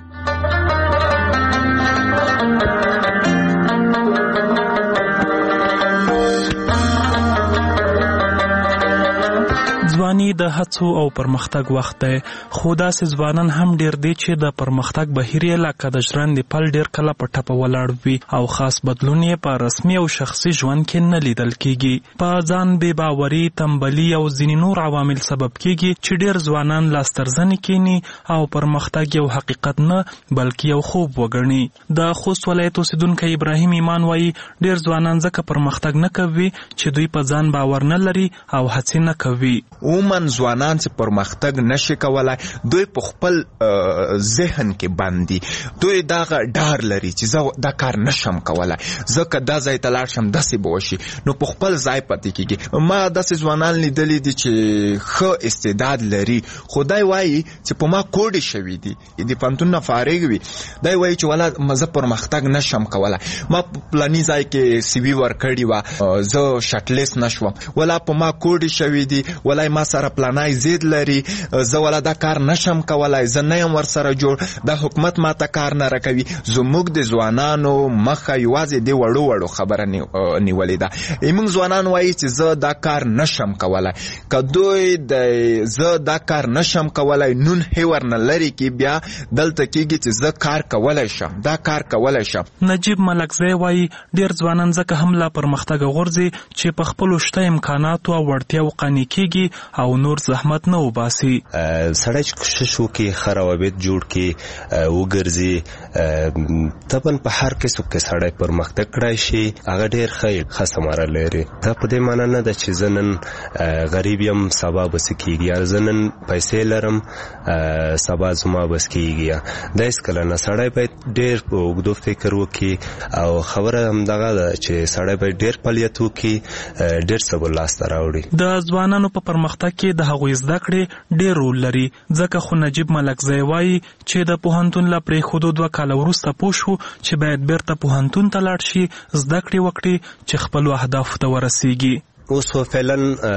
ځواني د هڅو او پرمختګ وخت دی، خو داسې ځوانان هم ډیر دي چې د پرمختګ بهیر یې لکه د ژرندې پل ډیر کله په ټپه ولاړ وي او خاص بدلون یې په رسمي او شخصي ژوند کې نه لیدل کیږي. په ځان بې باوري، تنبلي او ځینې نور عوامل سبب کیږي چې ډیر ځوانان لاسترزنې کینی او پرمختګ یو حقیقت نه بلکې یو خوب وګڼي. د خوست ولایت اوسیدونکی ابراهیم ایمان وایي ډیر ځوانان ځکه پرمختګ نه کوي چې دوی په ځان باور نه لري او هڅې نه کوي. عموما ځوانان چې پرمختګ نشي کولای، دوی په خپل ذهن کې باندې دوی دا ډار لري چې زه دا کار نشم کولای، ځکه دا ځای ته لاړ شم داسې به وشي، نو په خپل ځای پاتې کیږي. ما داسې ځوانان لیدلي دي چې ښه استعداد لري، خو دی وایي چې په ما کوډې شوي دي، د پوهنتون نه فارغ وي، دی وایي چې ولا زه پرمختګ نشم کولای، ما پلاني ځای کې سی وي ورکړې وه، زه شټلیست نشوم، ولا په ما کوډې شوي دي، ولا ما سره پلانای زید لري، زه ولا دا کار نشم کولای، زه نه یم ورسره جوړ، دا حکومت ما ته کار نه راکوي. زموږ د ځوانانو مخه یوازې د وړو وړو خبره نیولې ده. موږ ځوانان وایي چې زه دا کار نشم کولای، که دوی د زه دا کار نشم کولای نون هیور نه لري کې بیا دلته کېږي چې زه کار کولی شم، دا کار کولی شم. نجیب ملکزی وایي ډیر ځوانان ځکه هم لا پرمختګ غورځي چې په خپلو شته امکاناتو او وړتیاو قانع کېږي او نور زحمت نه وباسي. سړی چې کوشش وکړي، ښه روابط جوړ کړي، وګرځي، طبعا په هر کسب کې سړی پرمختګ کړی شي، هغه ډېر ښه ښه ثمره لري. دا په دې معنی نه ده چې زه نن غریب یم سبا بس کېږي، یا زه نن پیسې لرم سبا زما بس کېږي. دا هېڅکله نه، سړی باید ډېر په اوږدو فکر وکړي او خبره همدغه ده چې سړی باید ډېر فعالیت وکړي، ډېر څه به لاسته راوړي. د ځوانانو په پرمختګ کې د هغوی زده کړې ډېر رول لري، ځکه خو نجیب ملکزی وایي چې د پوهنتون له پرېښودو دوه کاله وروسته پوه شو چې باید بیرته پوهنتون ته لاړ شي، زده کړې وکړي چې خپلو اهدافو ته ورسیږي. اوس فعلا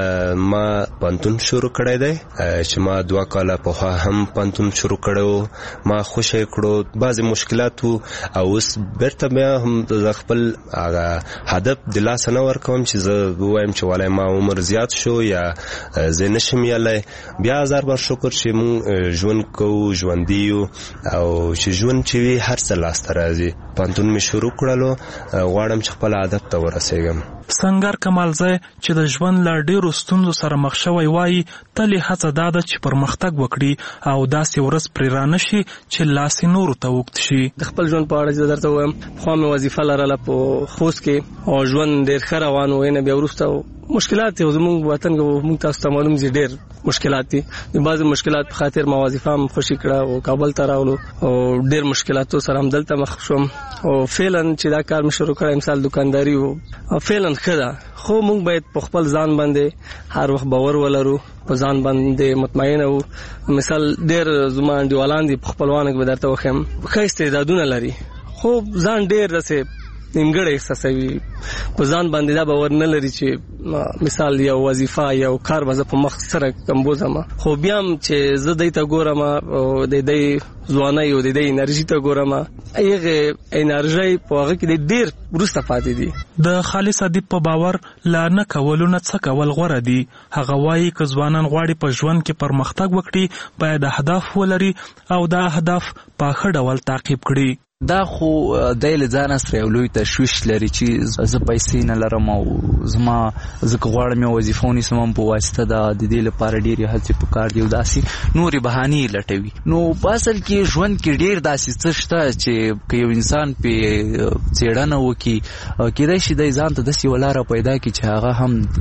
ما پانتون شروع کړی دی چې ما دوه کاله پخوا هم پانتون شروع کړو، ما خوشی کړو، بعضې مشکلات وو او اوس بیرته بیا هم د خپل هغه هدف د لاسه نه ورکوم چې زه ووایم چې والای ما عمر زیات شو یا زه نشم یلی. بیا هزار بار شکر چې مونږ ژوند کوو، ژوندي یو او چې ژوند چې وي هر څه لاسته راځي. پانتون مې شروع کړلو، غواړم چې خپل هدف ته ورسېږم. سنگر کمالزی چې د ژوند له ډېرو ستونزو سره مخ شوی وایي تل یې هڅه دا ده چې پرمختګ وکړي او داسې ورځ پرې رانه شي چې لاس یې نورو ته اوږد شي. د خپل ژوند په اړه چې درته ووایم، پخوا مې وظیفه لرله په خوست کې او ژوند ډېر ښه روان و، نه بیا وروسته مشکلات دي. زموږ وطن کې موږ تاسو ته معلوم دي ډېر مشکلات دي، د بعضې مشکلات په خاطر ما وظیفه هم خوشي کړه او کابل ته راغلو او ډېر مشکلاتو سره هم دلته مخ شوم او فعلا چې دا کار مې شروع کړی مثال دکانداري و، فعلا ښه ده، خو موږ باید په خپل ځان باندې هر وخت باور ولرو، په ځان باندې مطمئن وو. مثال ډېر زما انډیوالان دي په خپلوانو کې به درته وښیم ښه استعدادونه لري، خو ځان ډېر داسې نیمګړی احساسوي، په ځان باندې دا باور نه لري چې مثال یو وظیفه یو کار به زه په مخ سره کمبوزم، خو بیا هم چې زه دی ته ګورم او د دی ځوانۍ او د دی انرژي ته ګورم، هغې انرژۍ په هغه کې ډېر وروسته پاتې دي. د خالص ادیب په باور لا نه کولو نه څه کول غوره دي. هغه وایي که ځوانان غواړي په ژوند کې پرمختګ وکړي باید اهداف ولري او دا اهداف په ښه ډول تعقیب کړي. دا خو دی له ځانه سره یو لوی تشویش لري چې زه پیسې نه لرم او زما زه که غواړم یو وظیفه ونیسم هم په واسطه د دې لپاره ډېرې هڅې پکار دي او داسې نورې بهانې لټوي. نو په اصل کې ژوند کې ډېر داسې څه شته چې که یو انسان پې څېړنه وکړي کېدای شي دی ځان ته داسې یوه لاره پیدا کړي چې هغه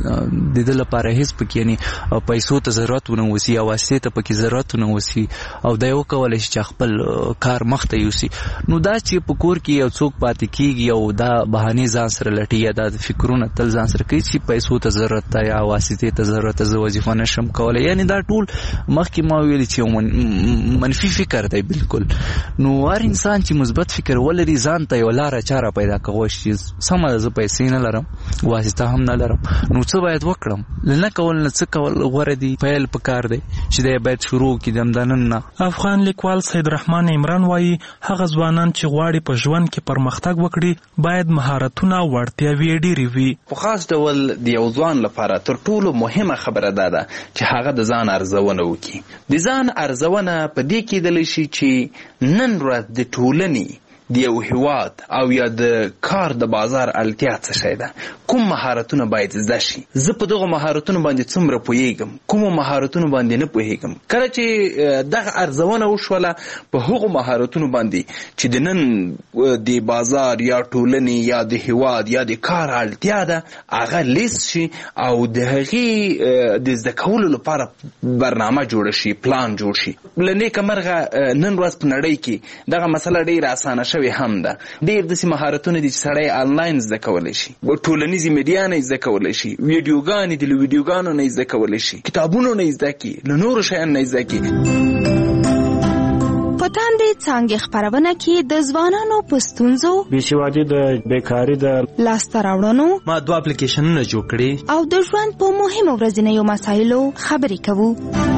هم د ده لپاره هېڅ پکې یعنې پیسو ته ضرورت ونه وسي یا واسطې ته پکې ضرورت ونه وسي او دی وکولی شي چې خپل کار مخ ته یوسي. نو دا چې په کور کې یو څوک پاتې کیږي او دا بهانه ځان سره لټي یا د فکرونه تل ځان سره کوي چې پیسو ته ضرورت ده یا واسطې ته ضرورت ده، وظیفه نشم کولای، یعنی دا ټول مخکې ما ویل چې منفي فکر دی بالکل. نو هر انسان چې مثبت فکر ولري ځان ته یو لاره چاره پیدا کوي چې سمه زه پیسې نه لرم، واسطه هم نه لرم، نو څه باید وکړم؟ نه کول نه څه کول غوره دي، پیل پکار دی چې دا باید شروع کړم د نن نه. افغان لیکوال سید رحمان عمران وایي هغه ځوانان چې غواړي په ژوند کې پرمختګ وکړي باید مهارتونه او وړتیاوې ډېرې وي. په خاص ډول د یو ځوان لپاره تر ټولو مهمه خبره دا ده چې هغه د ځان ارزونه وکړي. د ځان ارزونه په دې کېدلی شي چې نن ورځ د ټولنې د یو هیواد او یا د کار د بازار اړتیا څه شی ده، کوم مهارتونه باید زده شي، زه په دغه مهارتونو باندې څومره پوهیږم، کوم مهارتونو باندې نه پوهیږم. کله چې دغه ارزونه وشوله په هغو مهارتونو باندې چې د نن د بازار یا ټولنې یا د هیواد یا د کار اړتیا ده هغه لیست شي او د هغې د زده کولو لپاره برنامه جوړه شي، پلان جوړ شي. له نیکه مرغه نن ورځ په نړۍ کې دغه مسله ډېره اسانه شوې هم ده. ډېر داسې مهارتونه دي چې سړی آنلاین زده کولی شي، ټولنیزې میډیا نه یې زده کولی شي، ویډیوګانې دي له ویډیوګانو نه یې زده کولی شي، کتابونو نه یې زده کړي، له نورو شیانو نه یې زده کړي. په تاندې څانګې خپرونه کې د ځوانانو په ستونزو، بېسوادي د بیکاري د لاسته راوړنو، ما دوه اپلیکیشنونه جوړ کړي او د ژوند په مهمو ورځنیو مسایلو خبرې کوو.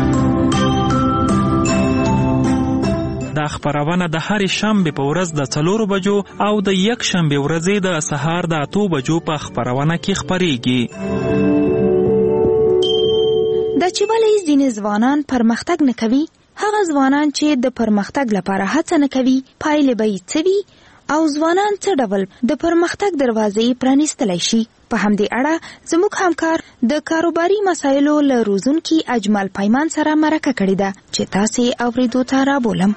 دا خبرونه د هر شنبه په ورځ د څلورو بجو او د یک شنبه ورځې د سهار د اتو بجو په خبرونه کې خبريږي. د چې ولې ځینې ځوانان پرمختګ نه کوي، هغه ځوانان چې د پرمختګ لپاره هڅه نه کوي پایلې به یې څه وي او ځوانان څه ډول د پرمختګ دروازې پرانیستلی شي. په همدې اړه زموږ همکار د کاروباري مسایلو له روزونکي اجمل پیمان سره مرکه کړې ده چې تاسې اورېدو ته رابولم.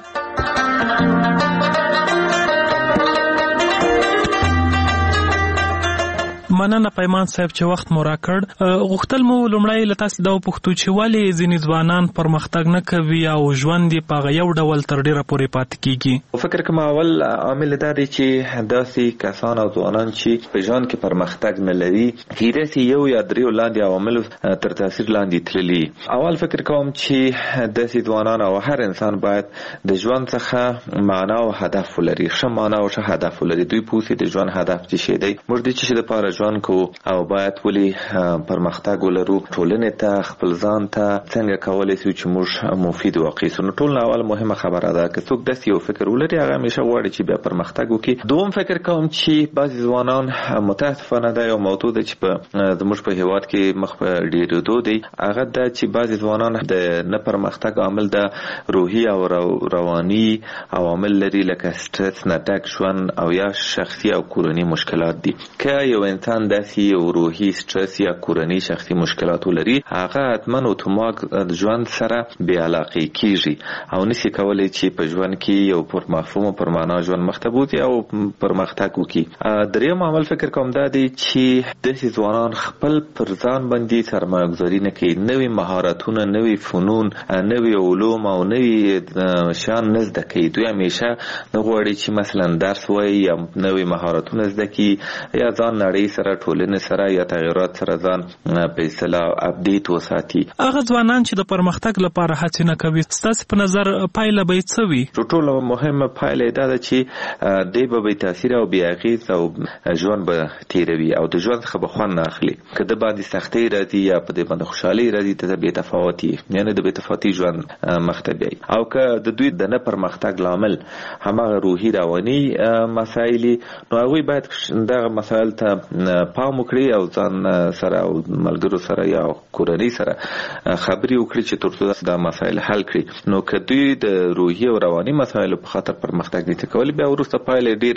مننه پیمان صاحب چې وخت مو راکړ. غوښتل مو لومړی له تاسو دا وپوښتو چې ولې ځینې ځوانان پرمختګ نه کوي او ژوند یې په هغه یو ډول تر ډېره پورې پاتې کیږي؟ فکر کوم اول عامل دا دی چې داسې کسان او ځوانان چې په ژوند کې پرمختګ نه لري کیدای شي یو یا دریو لاندې عواملو تر تاثیر لاندې تللي. اول فکر کوم چې داسې ځوانان او هر انسان باید د ژوند څخه معنا او هدف ولري، ښه معنا او ښه هدف ولري. دوی پوهیږي د ژوند هدف څه شی دی، موږ د څه لپاره ژوند کو او باید ولي پرمختګ ولرو، ټولنې ته خپل ځان ته څنګه کولای شو چې موږ مفید واقع سو. ټول اول مهمه خبره ده که څوک داسې یو فکر ولري هغه همیشه غواړي چې بیا پرمختګ وکړي. دوم فکر کوم چې بعضی ځوانان متاسفانه دا یو موضوع ده چې په زموږ په هیواد کې مخ په ډیرېدو دی، هغه دا چې بعضی ځوانان د نه پرمختګ عامل د روحي او رواني عوامل لري لکه سټرس، نه ډک ژوند او یا شخصي او کورني مشکلات دي. که یو انسان داسې یو روحي سټرس یا کورني شخصي مشکلات ولري هغه حتما اتومات ژوند سره بې علاقې کیږي او نشي کولی چې په ژوند کې یو پر مفهوم او پر معنا ژوند مخته بوځي او پرمختګ وکړي. دریم عامل فکر کوم دا دی چې داسې ځوانان خپل پر ځان باندې سرمایه‌ګذاري نه کوي، نوي مهارتونه، نوي فنون، نوي علوم او نوي شیان نه زده کوي. دوی همیشه نه غواړي چې مثلا درس وایي یا نوي مهارتونه زده کړي یا ځان نړۍ سره ټولنې سره یا تغیرات سره ځان په اصطلاح اپډیټ وساتي. هغه ځوانان چې د پرمختګ لپاره هڅه نه کوي ستاسو په نظر پایله به څه وي؟ ټول مهمه پایله دا ده چې دی به بې تاثیر او بې اغېز او ژوند به تیروي او د ژوند څخه به خوند نه اخلي. که د باندې سختۍ راځي یا په دې باندې خوشحالي راځي د بې تفاوتي یعنې د بې تفاوتي ژوند مخته بیایي. او که د دوی د نه پرمختګ لامل هماغه روحي رواني مسایل نو هغوی باید دغه مسایل ته پام وکړي او ځان سره او ملګرو سره یا کورنۍ سره خبرې وکړي چې ترڅو دا مسایل حل کړي. نو که دوی د روحي او رواني مسایلو په خاطر پرمختګ نه کوي بیا وروسته پایله ډېره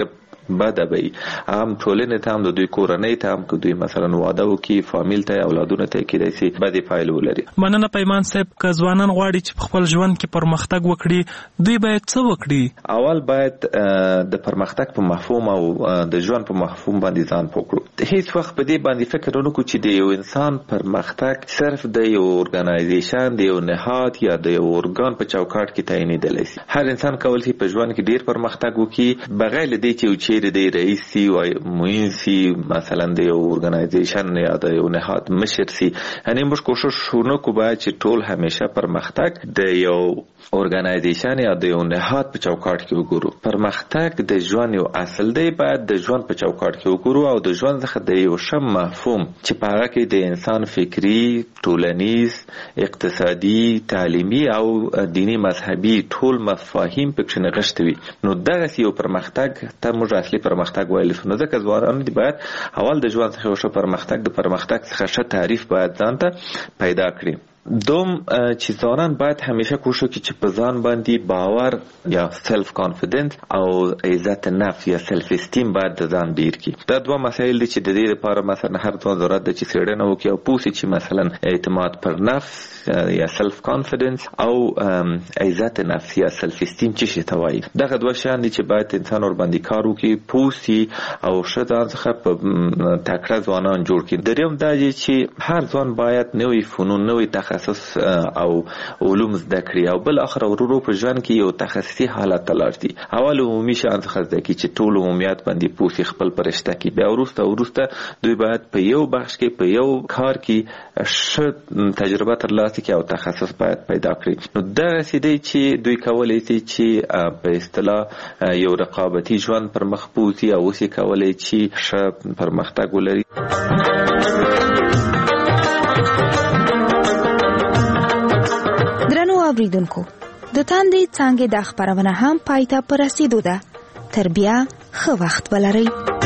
بده وي. هم ټولنې ته هم د دوی کورنۍ ته هم که دوی مثلا واده وکړي فامیل ته اولادونه ته کېدای شي بدې پایلې ولري. مننه پیمان صاحب. که ځوانان غواړي چې په خپل ژوند کې پرمختګ وکړي دوی باید څه وکړي؟ اول باید د پرمختګ په مفهوم او د ژوند په مفهوم باندې ځان پوه کړو. هیڅ وخت په دې باندې فکر ونه کړو چې د یو انسان پرمختګ صرف د یو ارګنایزیشن د یو نهاد یا د یو ارګان په چوکاټ کې تعینېدلی شي. هر انسان کولی شي په ژوند کې ډیر پرمختګ وکړي بغیر له دې چې یو چیرې دی رئیس سي او معین سي مثلا د یو ارګنایزیشن یا د یو نهاد مشر سي. یعنی موږ کوشش وکړو باید چې ټول همیشه پرمختګ د یو ارګنایزیشن یا د یو نهاد په چوکاټ کې وګورو. پرمختګ د ژوند یو اصل دی، باید د ژوند په چوکاټ کې وګورو او د ژوند څخه د یو شم مفهوم چې په هغه کې د انسان فکری، ټولنیز، اقتصادي، تعلیمي او دینی مذهبي ټول مفاهیم پکې نغښتي وي. نو دغه یو پرمختګ ته موږ اصلي پرمختګ ویل شو. نو ځکه ځوانان دي باید اول د ژوند څخه یو ښه پرمختګ د پرمختګ څخه ښه تعریف باید ځان ته پیدا کړي. دوم چې ځوانان باید همیشه کوشش وکړي چې په ځان باندې باور یا سلف کانفیډنس او عزت نفس یا سلف استیم باید د ځان ډیر کړي. دا دوه مسایل دي چې د دې لپاره مثلا هر ځوان ضرورت ده چې څېړنه وکړي او پوه شي چې مثلا اعتماد پر نفس یا سلف کانفیډنس او عزت نفس یا سلف استیم څه شي ته وایي. دغه دوه شیان دي چې باید انسان ور باندې کار وکړي، پوه شي او ښه ځان څخه په تکړه ځوانان جوړ کړي. دریم دا دی چې هر ځوان باید نوې فنون، نوې تخصص او علوم زده کړي او بل اخر ورورو په ژوند کې یو تخصصي حالت ته لاړ شي. اول عمومي شیان څخه زده کړي چې ټول عمومیات باندې پوه شي، خپل پرشته کړي. بیا وروسته وروسته دوی باید په یو بخش کې په یو کار کې ښه تجربه ترلاسه کړي او تخصص باید پیدا کړي. نو دغسې دی چې دوی کولی شي چې په اصطلاح یو رقابتي ژوند پر مخ بوځي او اوس یې کولی چې ښه پرمختګ ولري. درنو اوریدونکو، د تاندې څانګې د خبرونه هم پای ته په رسیدو ده. تر بیا ښه وخت ولرئ.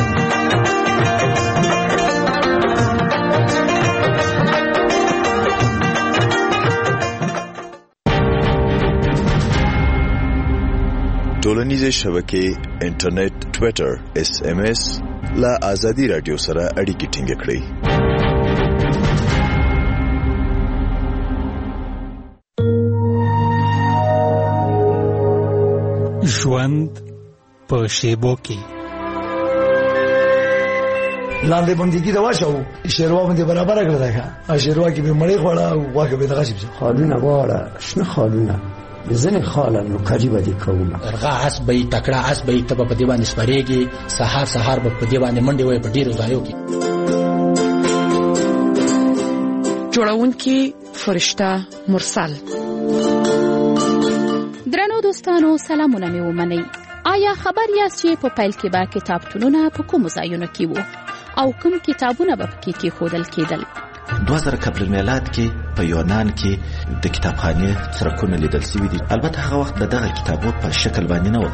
ټولنیزې شبکې، انټرنیټ، ټویټر، اس ام اس لا ازادي رادیو سره اړیکې ټینګ کړئ. ژوند په شیبو کې لاندې باندې کې دا واښو شیروا باندې برابر کړل دا شیروا کې به مړی خوړه او واکه به دغه شي خالونه واړه شنه خالونه بزنه خاله نو کاجی باندې کوم ارغه اس به تکړه اس به ته په دې باندې سپریږي سحر سحر په دې باندې منډي وای په ډیرو ځایو کې جوړونکي فرشته مرسل. درنو دوستانو سلامونه مې ومنئ. آیا خبر یاست چې په پیل کې به کتابتونونه په کومو ځایونو کې وو او کوم کتابونه به پکې کېښودل کېدل؟ دوه زره قبل المیلاد کې په یونان کې د کتابخانې څرکونه لیدل شوي دي. البته هغه وخت د دغه کتابو په شکل باندې نه و.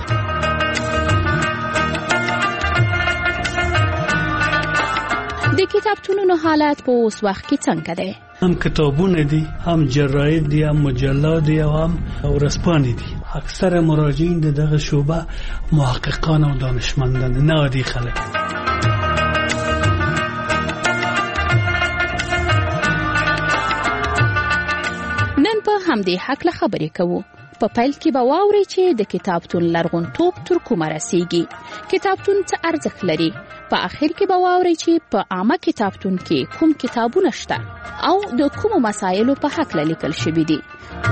د کتابتونونو حالت په اوس وخت کې څنګه دی؟ هم کتابونه دي، هم جراید دي، هم مجلات دي او هم ورځپاڼې دي. اکثر مراجعین د دغه شعبه محققان او دانشمندان نه دي خلک. نن په همدې حق خبرې کوو. په پیل کې به واورئ چې د کتابتون لرغونتوب تر کومه رسیږي، کتابتون څه ارزښت لري. په اخر کې به واورئ چې په عامه کتابتون کې کوم کتابونه شته او د کومو مسایلو په حق لیکل شوي دي.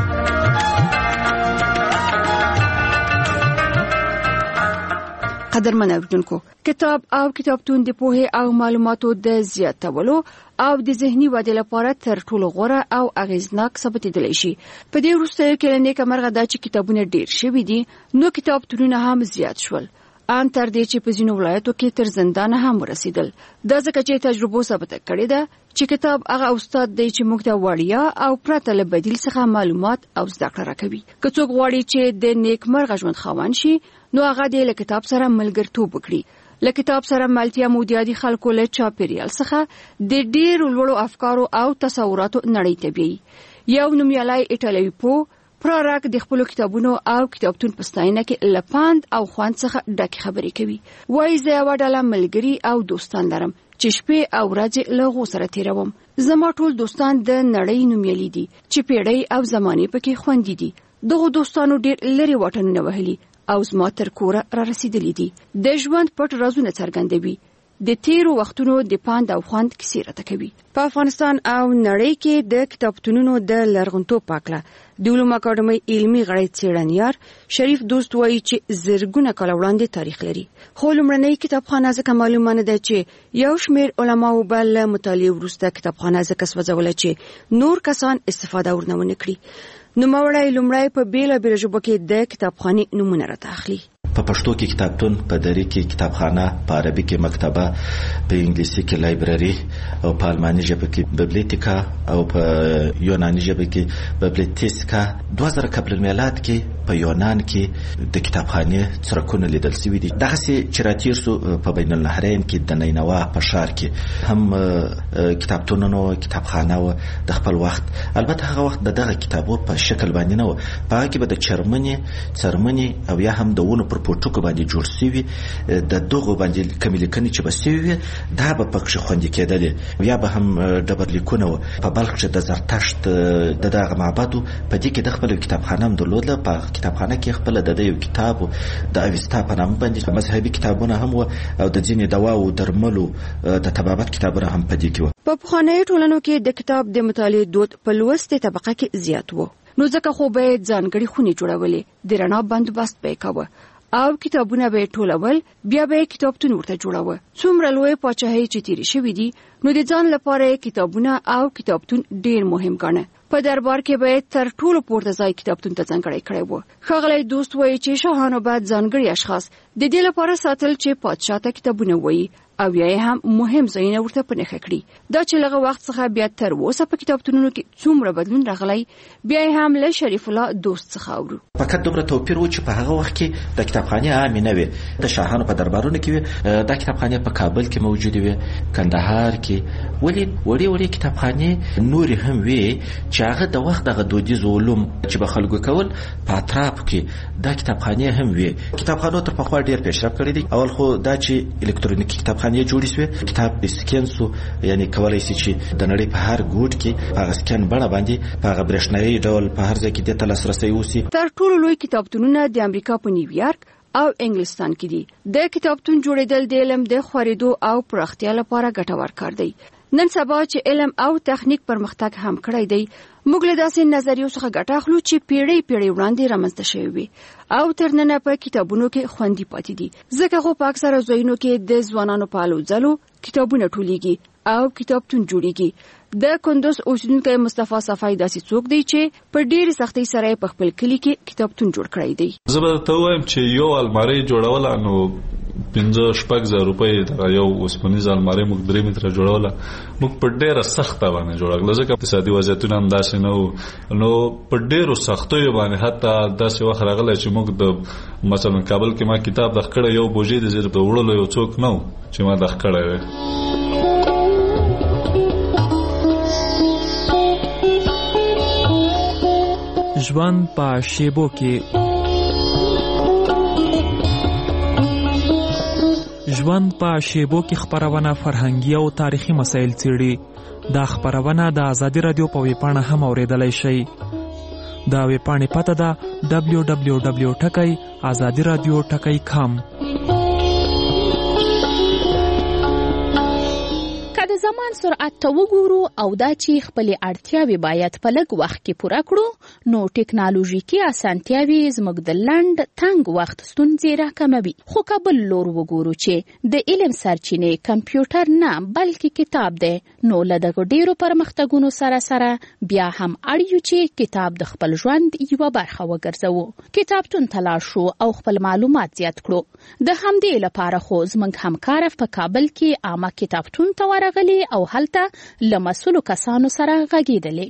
قدرمن اوریدونکو، کتاب او کتابتون د پوهې او معلوماتو د زیاتولو او د ذهني ودې لپاره تر ټولو غوره او اغیزناک ثابتېدلی شي. په دې وروستیو کې نیکه مرغه دا چې کتابونه ډیر شوي دي، نو کتابتونونه هم زیات شول، ان تر دې چې په ځینو ولایتو کې تر زندان هم ورسېدل. دا ځکه چې تجربو ثابته کړې ده چې کتاب هغه استاد دی چې موږ ته وړیا او پرته له بدیل څخه معلومات او زده کړه راکوي. که څوک غواړي چې د نیک مرغه ژوند خاوند شي، نو هغه د کتاب سره ملګرتوب وکړي. له کتاب سره ملتیا مودیادي خلکو له چاپیریال څخه د ډېرو لوړو افکارو او تصوراتو نړۍ ته بیایي. یو نومیالی ایټالوي پوه پرارک د خپل کتابونو او کتابتون په ستاینه کې لپاند او خوان څخه ډک خبرې کوي. وایي زه یو ډله ملګری او دوستان لرم چې شپې او ورځې له غو سره تیروم. زما ټول دوستان د نړۍ نومیالي دي چې پیړۍ او زمانې پکې خوندي دي. دغه دوستانو ډېر لري واټنونه وهلي او زما تر کوره را رسیدلی دي. د ژوند پټ رازونه څرګندوي. د تیرو وختونو د پاند او خوند کیسې راته کوي. په افغانستان او نړۍ کې د کتابتونونو د لرغونتوب په اړه د علومو اکاډمۍ علمي غړی څېړنیار شریف دوست وایي چې زرګونه کاله وړاندې تاریخ لري. خو لومړنۍ کتابخانه ځکه معلومه نه ده چې یو شمېر علماو به له مطالعې وروسته کتابخانه ځکه سوځوله چې نور کسان استفاده ورنه ونه کړي. نوموړی لومړی په بېلابېلو ژبو کې د کتابخانې نومونه راته اخلي. په پښتو کې کتابتون، په دری کې کتابخانه، په عربي کې مکتبه، په انګلیسي کې لایبرري او په الماني ژبه کې بیبلیوتیکا او په یوناني ژبه کې بیبلیوتیسکا. دوه زره قبل المیلاد کې په یونان کې د کتابخانې څرکونه لیدل شوي دي. دغسې چې راتېر سو په بین النهرین کې د نینوا په ښار کې هم کتابتونونه و، کتابخانه و د خپل وخت. البته هغه وخت د دغه کتابو په شکل باندې نه و، په هغه کې به د چرمنې څرمنې او یا هم د ونو پر پورټوکو باندې جوړ شوي د دغو باندې کمې لیکنې چې به شوي وي دا به پکښې خوندي کېدلې. یا به هم ډبرلیکونه وو. په بلخ کښې د زرتشت د دغه معبد و، په دې کې د خپله کتابخانه هم درلوده. په کتابخانه کې خپله د ده یو کتاب و د اویستا په نامه باندې مذهبي کتابونه هم وو او د ځینې دواو درملو د طبابت کتابونه هم په دې کې وو. په پخوانیو ټولنو کې د کتاب د مطالعې دود په لوستې طبقه کې زیات و، نو ځکه خو به ځانګړي خونې جوړولې، د رڼا بندوبست به یې کاوه او کتابونه به ټولول، بیا به کتابتون ورته جوړاوه. څومره لوی پاچاهۍ چې تیرې شوي دي نو د ځان لپاره کتابونه او کتابتون ډیر مهم ګڼه. په دربار کې به تر ټولو پورته ځای کتابتون ته ځانګړی کړی و. ښاغلی دوست وایي چې شاهانو باید ځانګړي اشخاص د دې لپاره ساتل چې پادشاه ته کتابونه وایي او یا هم مهم ځایونه ورته په نښه کړي. دا چې لغه وخت څخه بیا تر اوسه په کتابتونونو کې څومره بدلون راغلی بیا هم له شریف الله دوست څخه اورو. فقط دومره توپیر و چې په هغه وخت کې د کتابخانې عامې نه وې. د شاهانو په دربارونو کې وې. دا کتابخانې په کابل کې موجودې وې، کندهار کې، ولې وړې وړې کتابخانې نورې هم وې چې هغه د وخت دغه دودیز علوم چې به خلکو کول په اطرافو کې دا کتابخانې هم وې. کتابخانو تر پخوا ډېر پیشرفت کړی دی. اول خو دا چې الکترونیکي کتابخانې یې جوړې شوې، کتاب سکین سو، یعنی کولای شي چې د نړۍ په هر ګوټ کې په هغه سکین بڼه باندې په هغه برېښنایي ډول په هر ځای کې دې ته لاسرسی وشي. تر ټولو لوی کتابتونونه د امریکا په نیویارک او انګلستان کې دي. د کتابتون جوړېدل د علم د خورېدو او پراختیا لپاره ګټور کار دی. نن سبا چې علم او تخنیک پرمختګ هم کړی دی، موږ له داسې نظریو څخه ګټه اخلو چې پیړۍ پیړۍ وړاندې رامنځته شوي وي او تر ننه په کتابونو کې خوندي پاتې دي. ځکه خو په اکثره ځایونو کې د ځوانانو په هلو ځلو کتابونه ټولېږي او کتابتون جوړېږي. د کندوز اوسیدونکی مصطفی صفای داسې څوک دی چې په ډېرې سختۍ سره په خپل کلي کې کتابتون جوړ کړی دی. زه به ته وایم چې یو المارۍ جوړوله نو پنځه شپږ زره روپۍ دغه یو اوسپنیزه المارۍ موږ درې متره جوړوله. موږ په ډېره سخته باندې جوړه کړله ځکه اقتصادي وضعیتونه هم داسې نه وو. نو په ډېرو سختیو باندې حتی داسې وخت راغلی چې موږ د مثلا کابل کې ما کتاب دغ کړی یو بوجۍ د زیر په وړلو یو څوک نه و چې ما دغ کړی وی. ژوند په شیبو کې ژوند په شیبو کې خبرونه فرهنګي او تاریخي مسایل څېړي. دا خبرونه د آزادي رادیو په ویبپاڼه هم اوریدلای شئ. دا ویبپاڼې پته ده ډبلیو ډبلیو ډبلیو ټکی آزادي رادیو ټکی کام. که د زمان سرعت ته وګورو او دا چې خپلې اړتیاوې باید په لږ وخت کې پوره کړو نو ټکنالوژیکي اسانتیاوې زموږ د لنډ تنګ وخت ستونزې راکموي. خو که بل لور وګورو چې د علم سرچینې کمپیوټر نه بلکې کتاب دی نو له دغو ډېرو پرمختګونو سره سره بیا هم اړ یو چې کتاب د خپل ژوند یوه برخه وګرځوو. کتابتون ته لاړ شو او خپل معلومات زیات کړو. د همدې لپاره خو زموږ همکاره په کابل کې عامه کتابتون ته ورغلی او هلته له مسؤلو کسانو سره غږېدلې.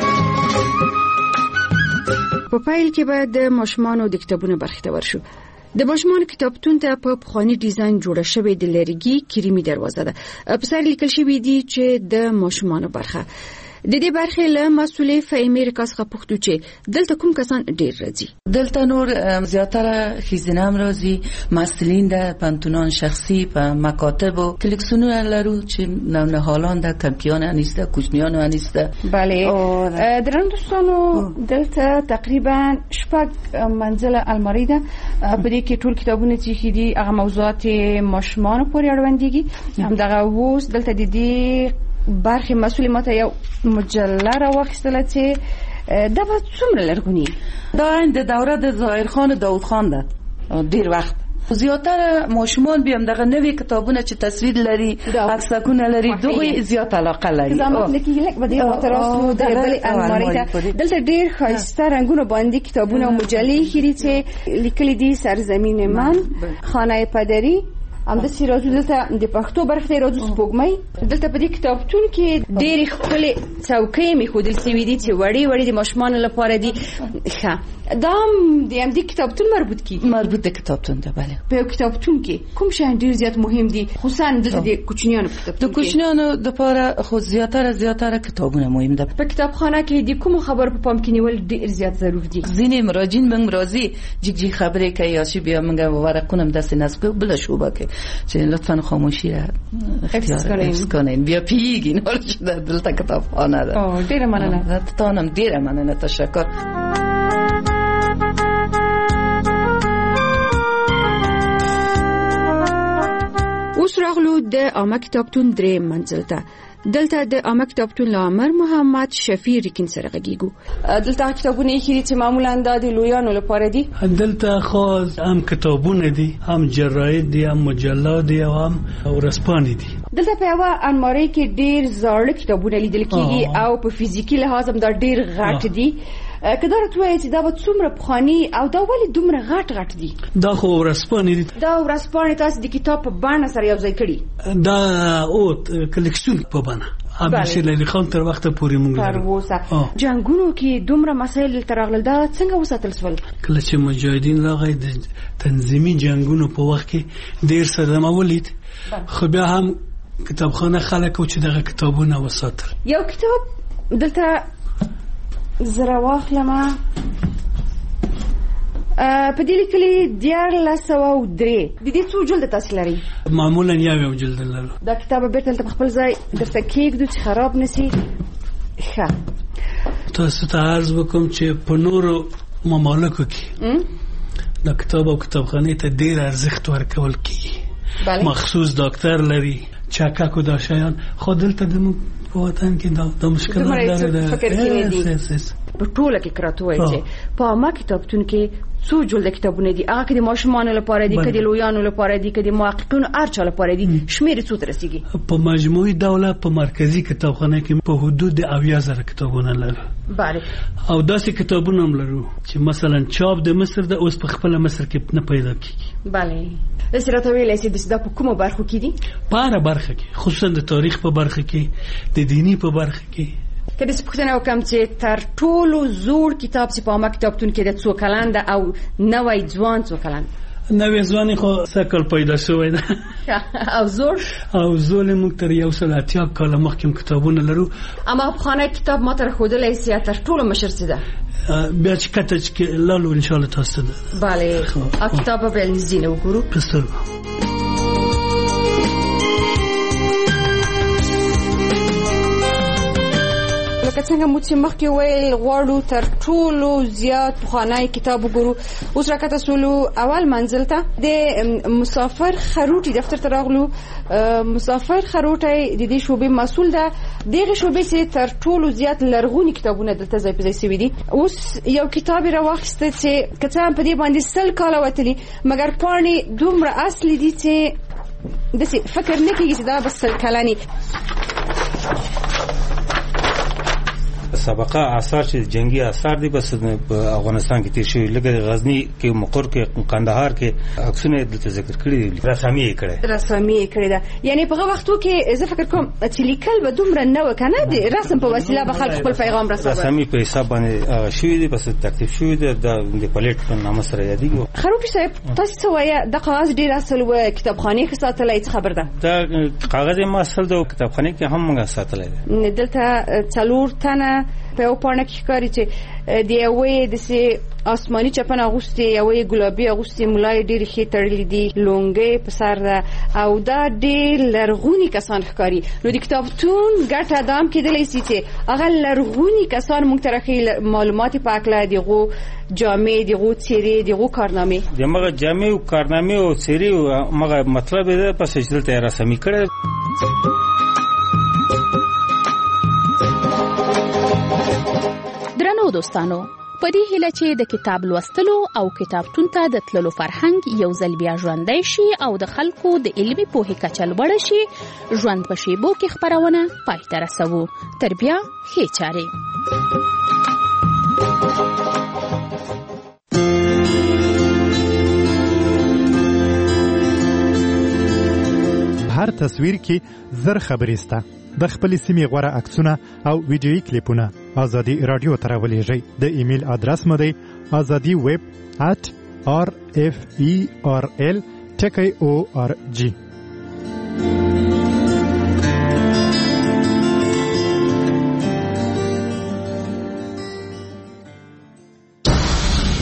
په پیل کې باید د ماشومانو د کتابونو برخې ته ورشو. د ماشومان کتابتون ته په پخوانی ډیزاین جوړه شوې د لرګي کریمي دروازه ده. په سر لیکل شوی دی چې د ماشومان برخه د دې برخې له مسولې فهمي رکاس څخه پوښتو چې دلته کوم کسان ډیر راځي. دلته نور زیاتره خیزینه هم راځي، مسئولین د پانتونان شخصي په مکاتب و کلکسیونونه لرو چې نو نهالان د کمپیان انیسته کوچنیان انیسته. بله درن دوستانو دلته تقریبا شپږ منزله الماری ده، په دې کې ټول کتابونه چې دي هغه موضوعات ماشومان پورې اړوندېږي. همدغه اوس دلته د دې برخی مسئولی ما تا یو مجله را واخستله چې دا باید څومره لرغونی دا این د دوره د ظاهر خان داود خان ده دیر وقت. زیاتره ماشومان بیم دغه نوی کتابونه چې تصویر لري عکسکونه لري دوی زیات علاقه لري. زموږ لکه لک بده خاطرات د بل الماری ته دلته ډیر ښایسته رنگونه باندې کتابونه او مجلې خېری چې لیکلي دي سرزمین من، خانه پدری، ام د سیرازو دلته د پښتو برخه راځو سپوږمۍ. دلته په دې کتابتون کې ډېر خپل څوکۍ می خودل سوي دي چې وړي وړي د ماشومان لپاره دي. ښه دا د ام دې کتابتون مربوط کی مربوط د کتابتون ده. بله په کتابتون کې کوم شی ډېر زیات مهم دي خصوصا د کوچنیانو په د کوچنیانو لپاره خو زیاتره زیاتره کتابونه مهم ده. په کتابخانه کې د کوم خبر په پام کې نیول ډېر زیات ضروري دي. ځینې مراجعین موږ راځي جګ جګ خبرې کوي یا شی بیا موږ ورقونه هم دست نسکو بل شوبه کې چې لطفاً خاموشی را حفظ کنین بیا پیگین حالا شده دلتا کتاب خانه ده. آه دیر مننه تانم دیر مننه تشکر. اوس راغلو د عامه کتابتون درې منزل ته. دلته د عامه کتابتون لامر محمد شفیع ریکن سره غږیږو. دلته کتابونه خېری چې معمولا د لویانو لپاره دي. دلته خاص هم کتابونه دي، هم جراید دي، هم مجلات دي، هم ورځپاڼې دي. دلته په یو الماری کې ډیر زاړه کتابونه لیدل کېږي او په فزیکی لحاظ هم دا ډیر غټ دي. کله راځي چې دا به څومره پخوانی او دا ولې دومره غټ غټ دي؟ دا خو ورځپاڼې دي. دا ورځپاڼې تاسو د کتاب په بڼه سره یو ځای کړي؟ دا او کلیکسیون په بڼه عبدالشیر علی خان تر وخت پورې مونږ تر اوسه جنگونو کې دومره مسایل ترغلل دا څنګه وساتل سول؟ کله چې مجاهدین راغی د تنظیمي جنگونو په وخت کې ډیر صدمه ولید، خو بیا هم کتابخانه خلک او چې دغه کتابونه وساتل. یو کتاب دلته زره واخلمه په دې لیکلي دیارلس سوه او درې. د دې څو جلده تاسو لرئ؟ معمولا یو یو جلد لرو. دا کتاب بیرته په خپل ځای درته کېږدو چې خراب نشي. ښه تاسو ته عرض وکړم چې په نورو ممالکو کې دا کتاب او کتابخانې ته ډېر ارزښت ورکول کېږي، مخصوص ډاکټر لري چکک او دا شیان، خو دلته د په وطن کې دا د مشکلات لري. فکر کې دي په ټوله کې کراتوي چې په عامه کتابتون کې څو جلد کتابونه دي، هغه کې د ماشومان لپاره دي، کې د لویانو لپاره دي، کې د محققینو هرچا لپاره دي. شمیر څو تر رسیدي؟ په مجموعي ډول په مرکزی کتابخانه کې په حدود اویا زره کتابونه لرو. بله او داسې کتابونه هم لرو چې مثلا چاپ د مصر د اوس په خپل مصر کې نه پیدا کیږي. بله د سره تویل چې د په کومه برخه کې دي؟ په هر برخه کې، خصوصا د تاریخ په برخه کې، د دینی په برخه کې. کله چې پوښتنه وکم چې تر ټولو زوړ کتاب چې په عامه کتابتون کې د څو کلن ده او نوی ځوان څو کلن؟ نوی ځوان خو سکل پیدا شوی ده. او زوړ او زوړ موږ تر یو سل اتیا کاله مخکې کتابونه لرو. اما په خانه کتاب ما تر ښودلی سي تر ټولو مشر څه ده؟ بیا چې کته چې لالو ان شاء الله تاسو ده. بله او کتاب به نږدې نه وګورو. په سترګو لکه څنګه مو چې مخکې ویل غواړو تر ټولو زیات پخوانی کتاب وګورو. اوس راکته سولو اول منزل ته د مسافر خروټي دفتر ته راغلو. مسافر خروټي د دې شوبې مسول ده. دغه شوبې چې تر ټولو زیات لرغونی کتابونه دلته ځای په ځای سوي دي. اوس یو کتاب راوخسته چې کته په دې باندې سل کاله وتلی، مګر پاڼې دومره اصلي دي چې داسې فکر نه کېږي چې دا بس سل کلنې. سابقه آثار چې جنگي آثار دي بس په افغانستان کې تیر شوی لکه غزنی کې مقر کې قندهار کې عکسونه دلته ذکر کړی دي رسامي یې کړی رسامي یې کړی دا یعنی په هغه وختو کې زه فکر کوم چې لیکل به دومره نه وکنه د رسم په وسیله به خلک خپل پیغام رسوي رسامي په حساب باندې شوی دي بس ترتیب شوی دي د پلیټ په نامه سره یادېږي. خروپی صاحب تاسو څه وایي د کاغذ ډیر اصل و کتابخانه کې ساتلای څه خبر ده؟ دا کاغذ ما اصل د کتابخانه کې هم موږ ساتلای دي. دلته څلور تنه په یو پاڼه کې ښکاري چې د یوې داسې آسماني چپن اغوستې یوې ګلابي اغوستې ملای ډېرې ښې تړلې دي لونګۍ په سر ده او دا ډېر لرغوني کسان ښکاري. نو د کتابتون ګټه دا هم کېدلی شي چې هغه لرغوني کسان موږ ته راښیي معلومات یې په هکله د هغو جامې د هغو څېرې د هغو کارنامې د همغه جامې او کارنامې او څېرې همغه مطلب یې ده پس چې دلته یې رسامي کړی. درنو دوستانو په دې هیله چې د کتاب لوستلو او کتابتون ته د تللو فرهنګ یو ځل بیا ژوندی شي او د خلکو د علمي پوهې کچه لوړه شي ژوند په شیبو کې خپرونه پای ته رسوو. تر بیا ښې چارې. هر تصویر کې زر خبرې سته. د خپل سیمې غوره عکسونه او ویډیویي کلیپونه ازادي رادیو ته راولېږئ. د ایمیل ادرس مو دی ازادي ویب at r f e r l ټکی او ار جی.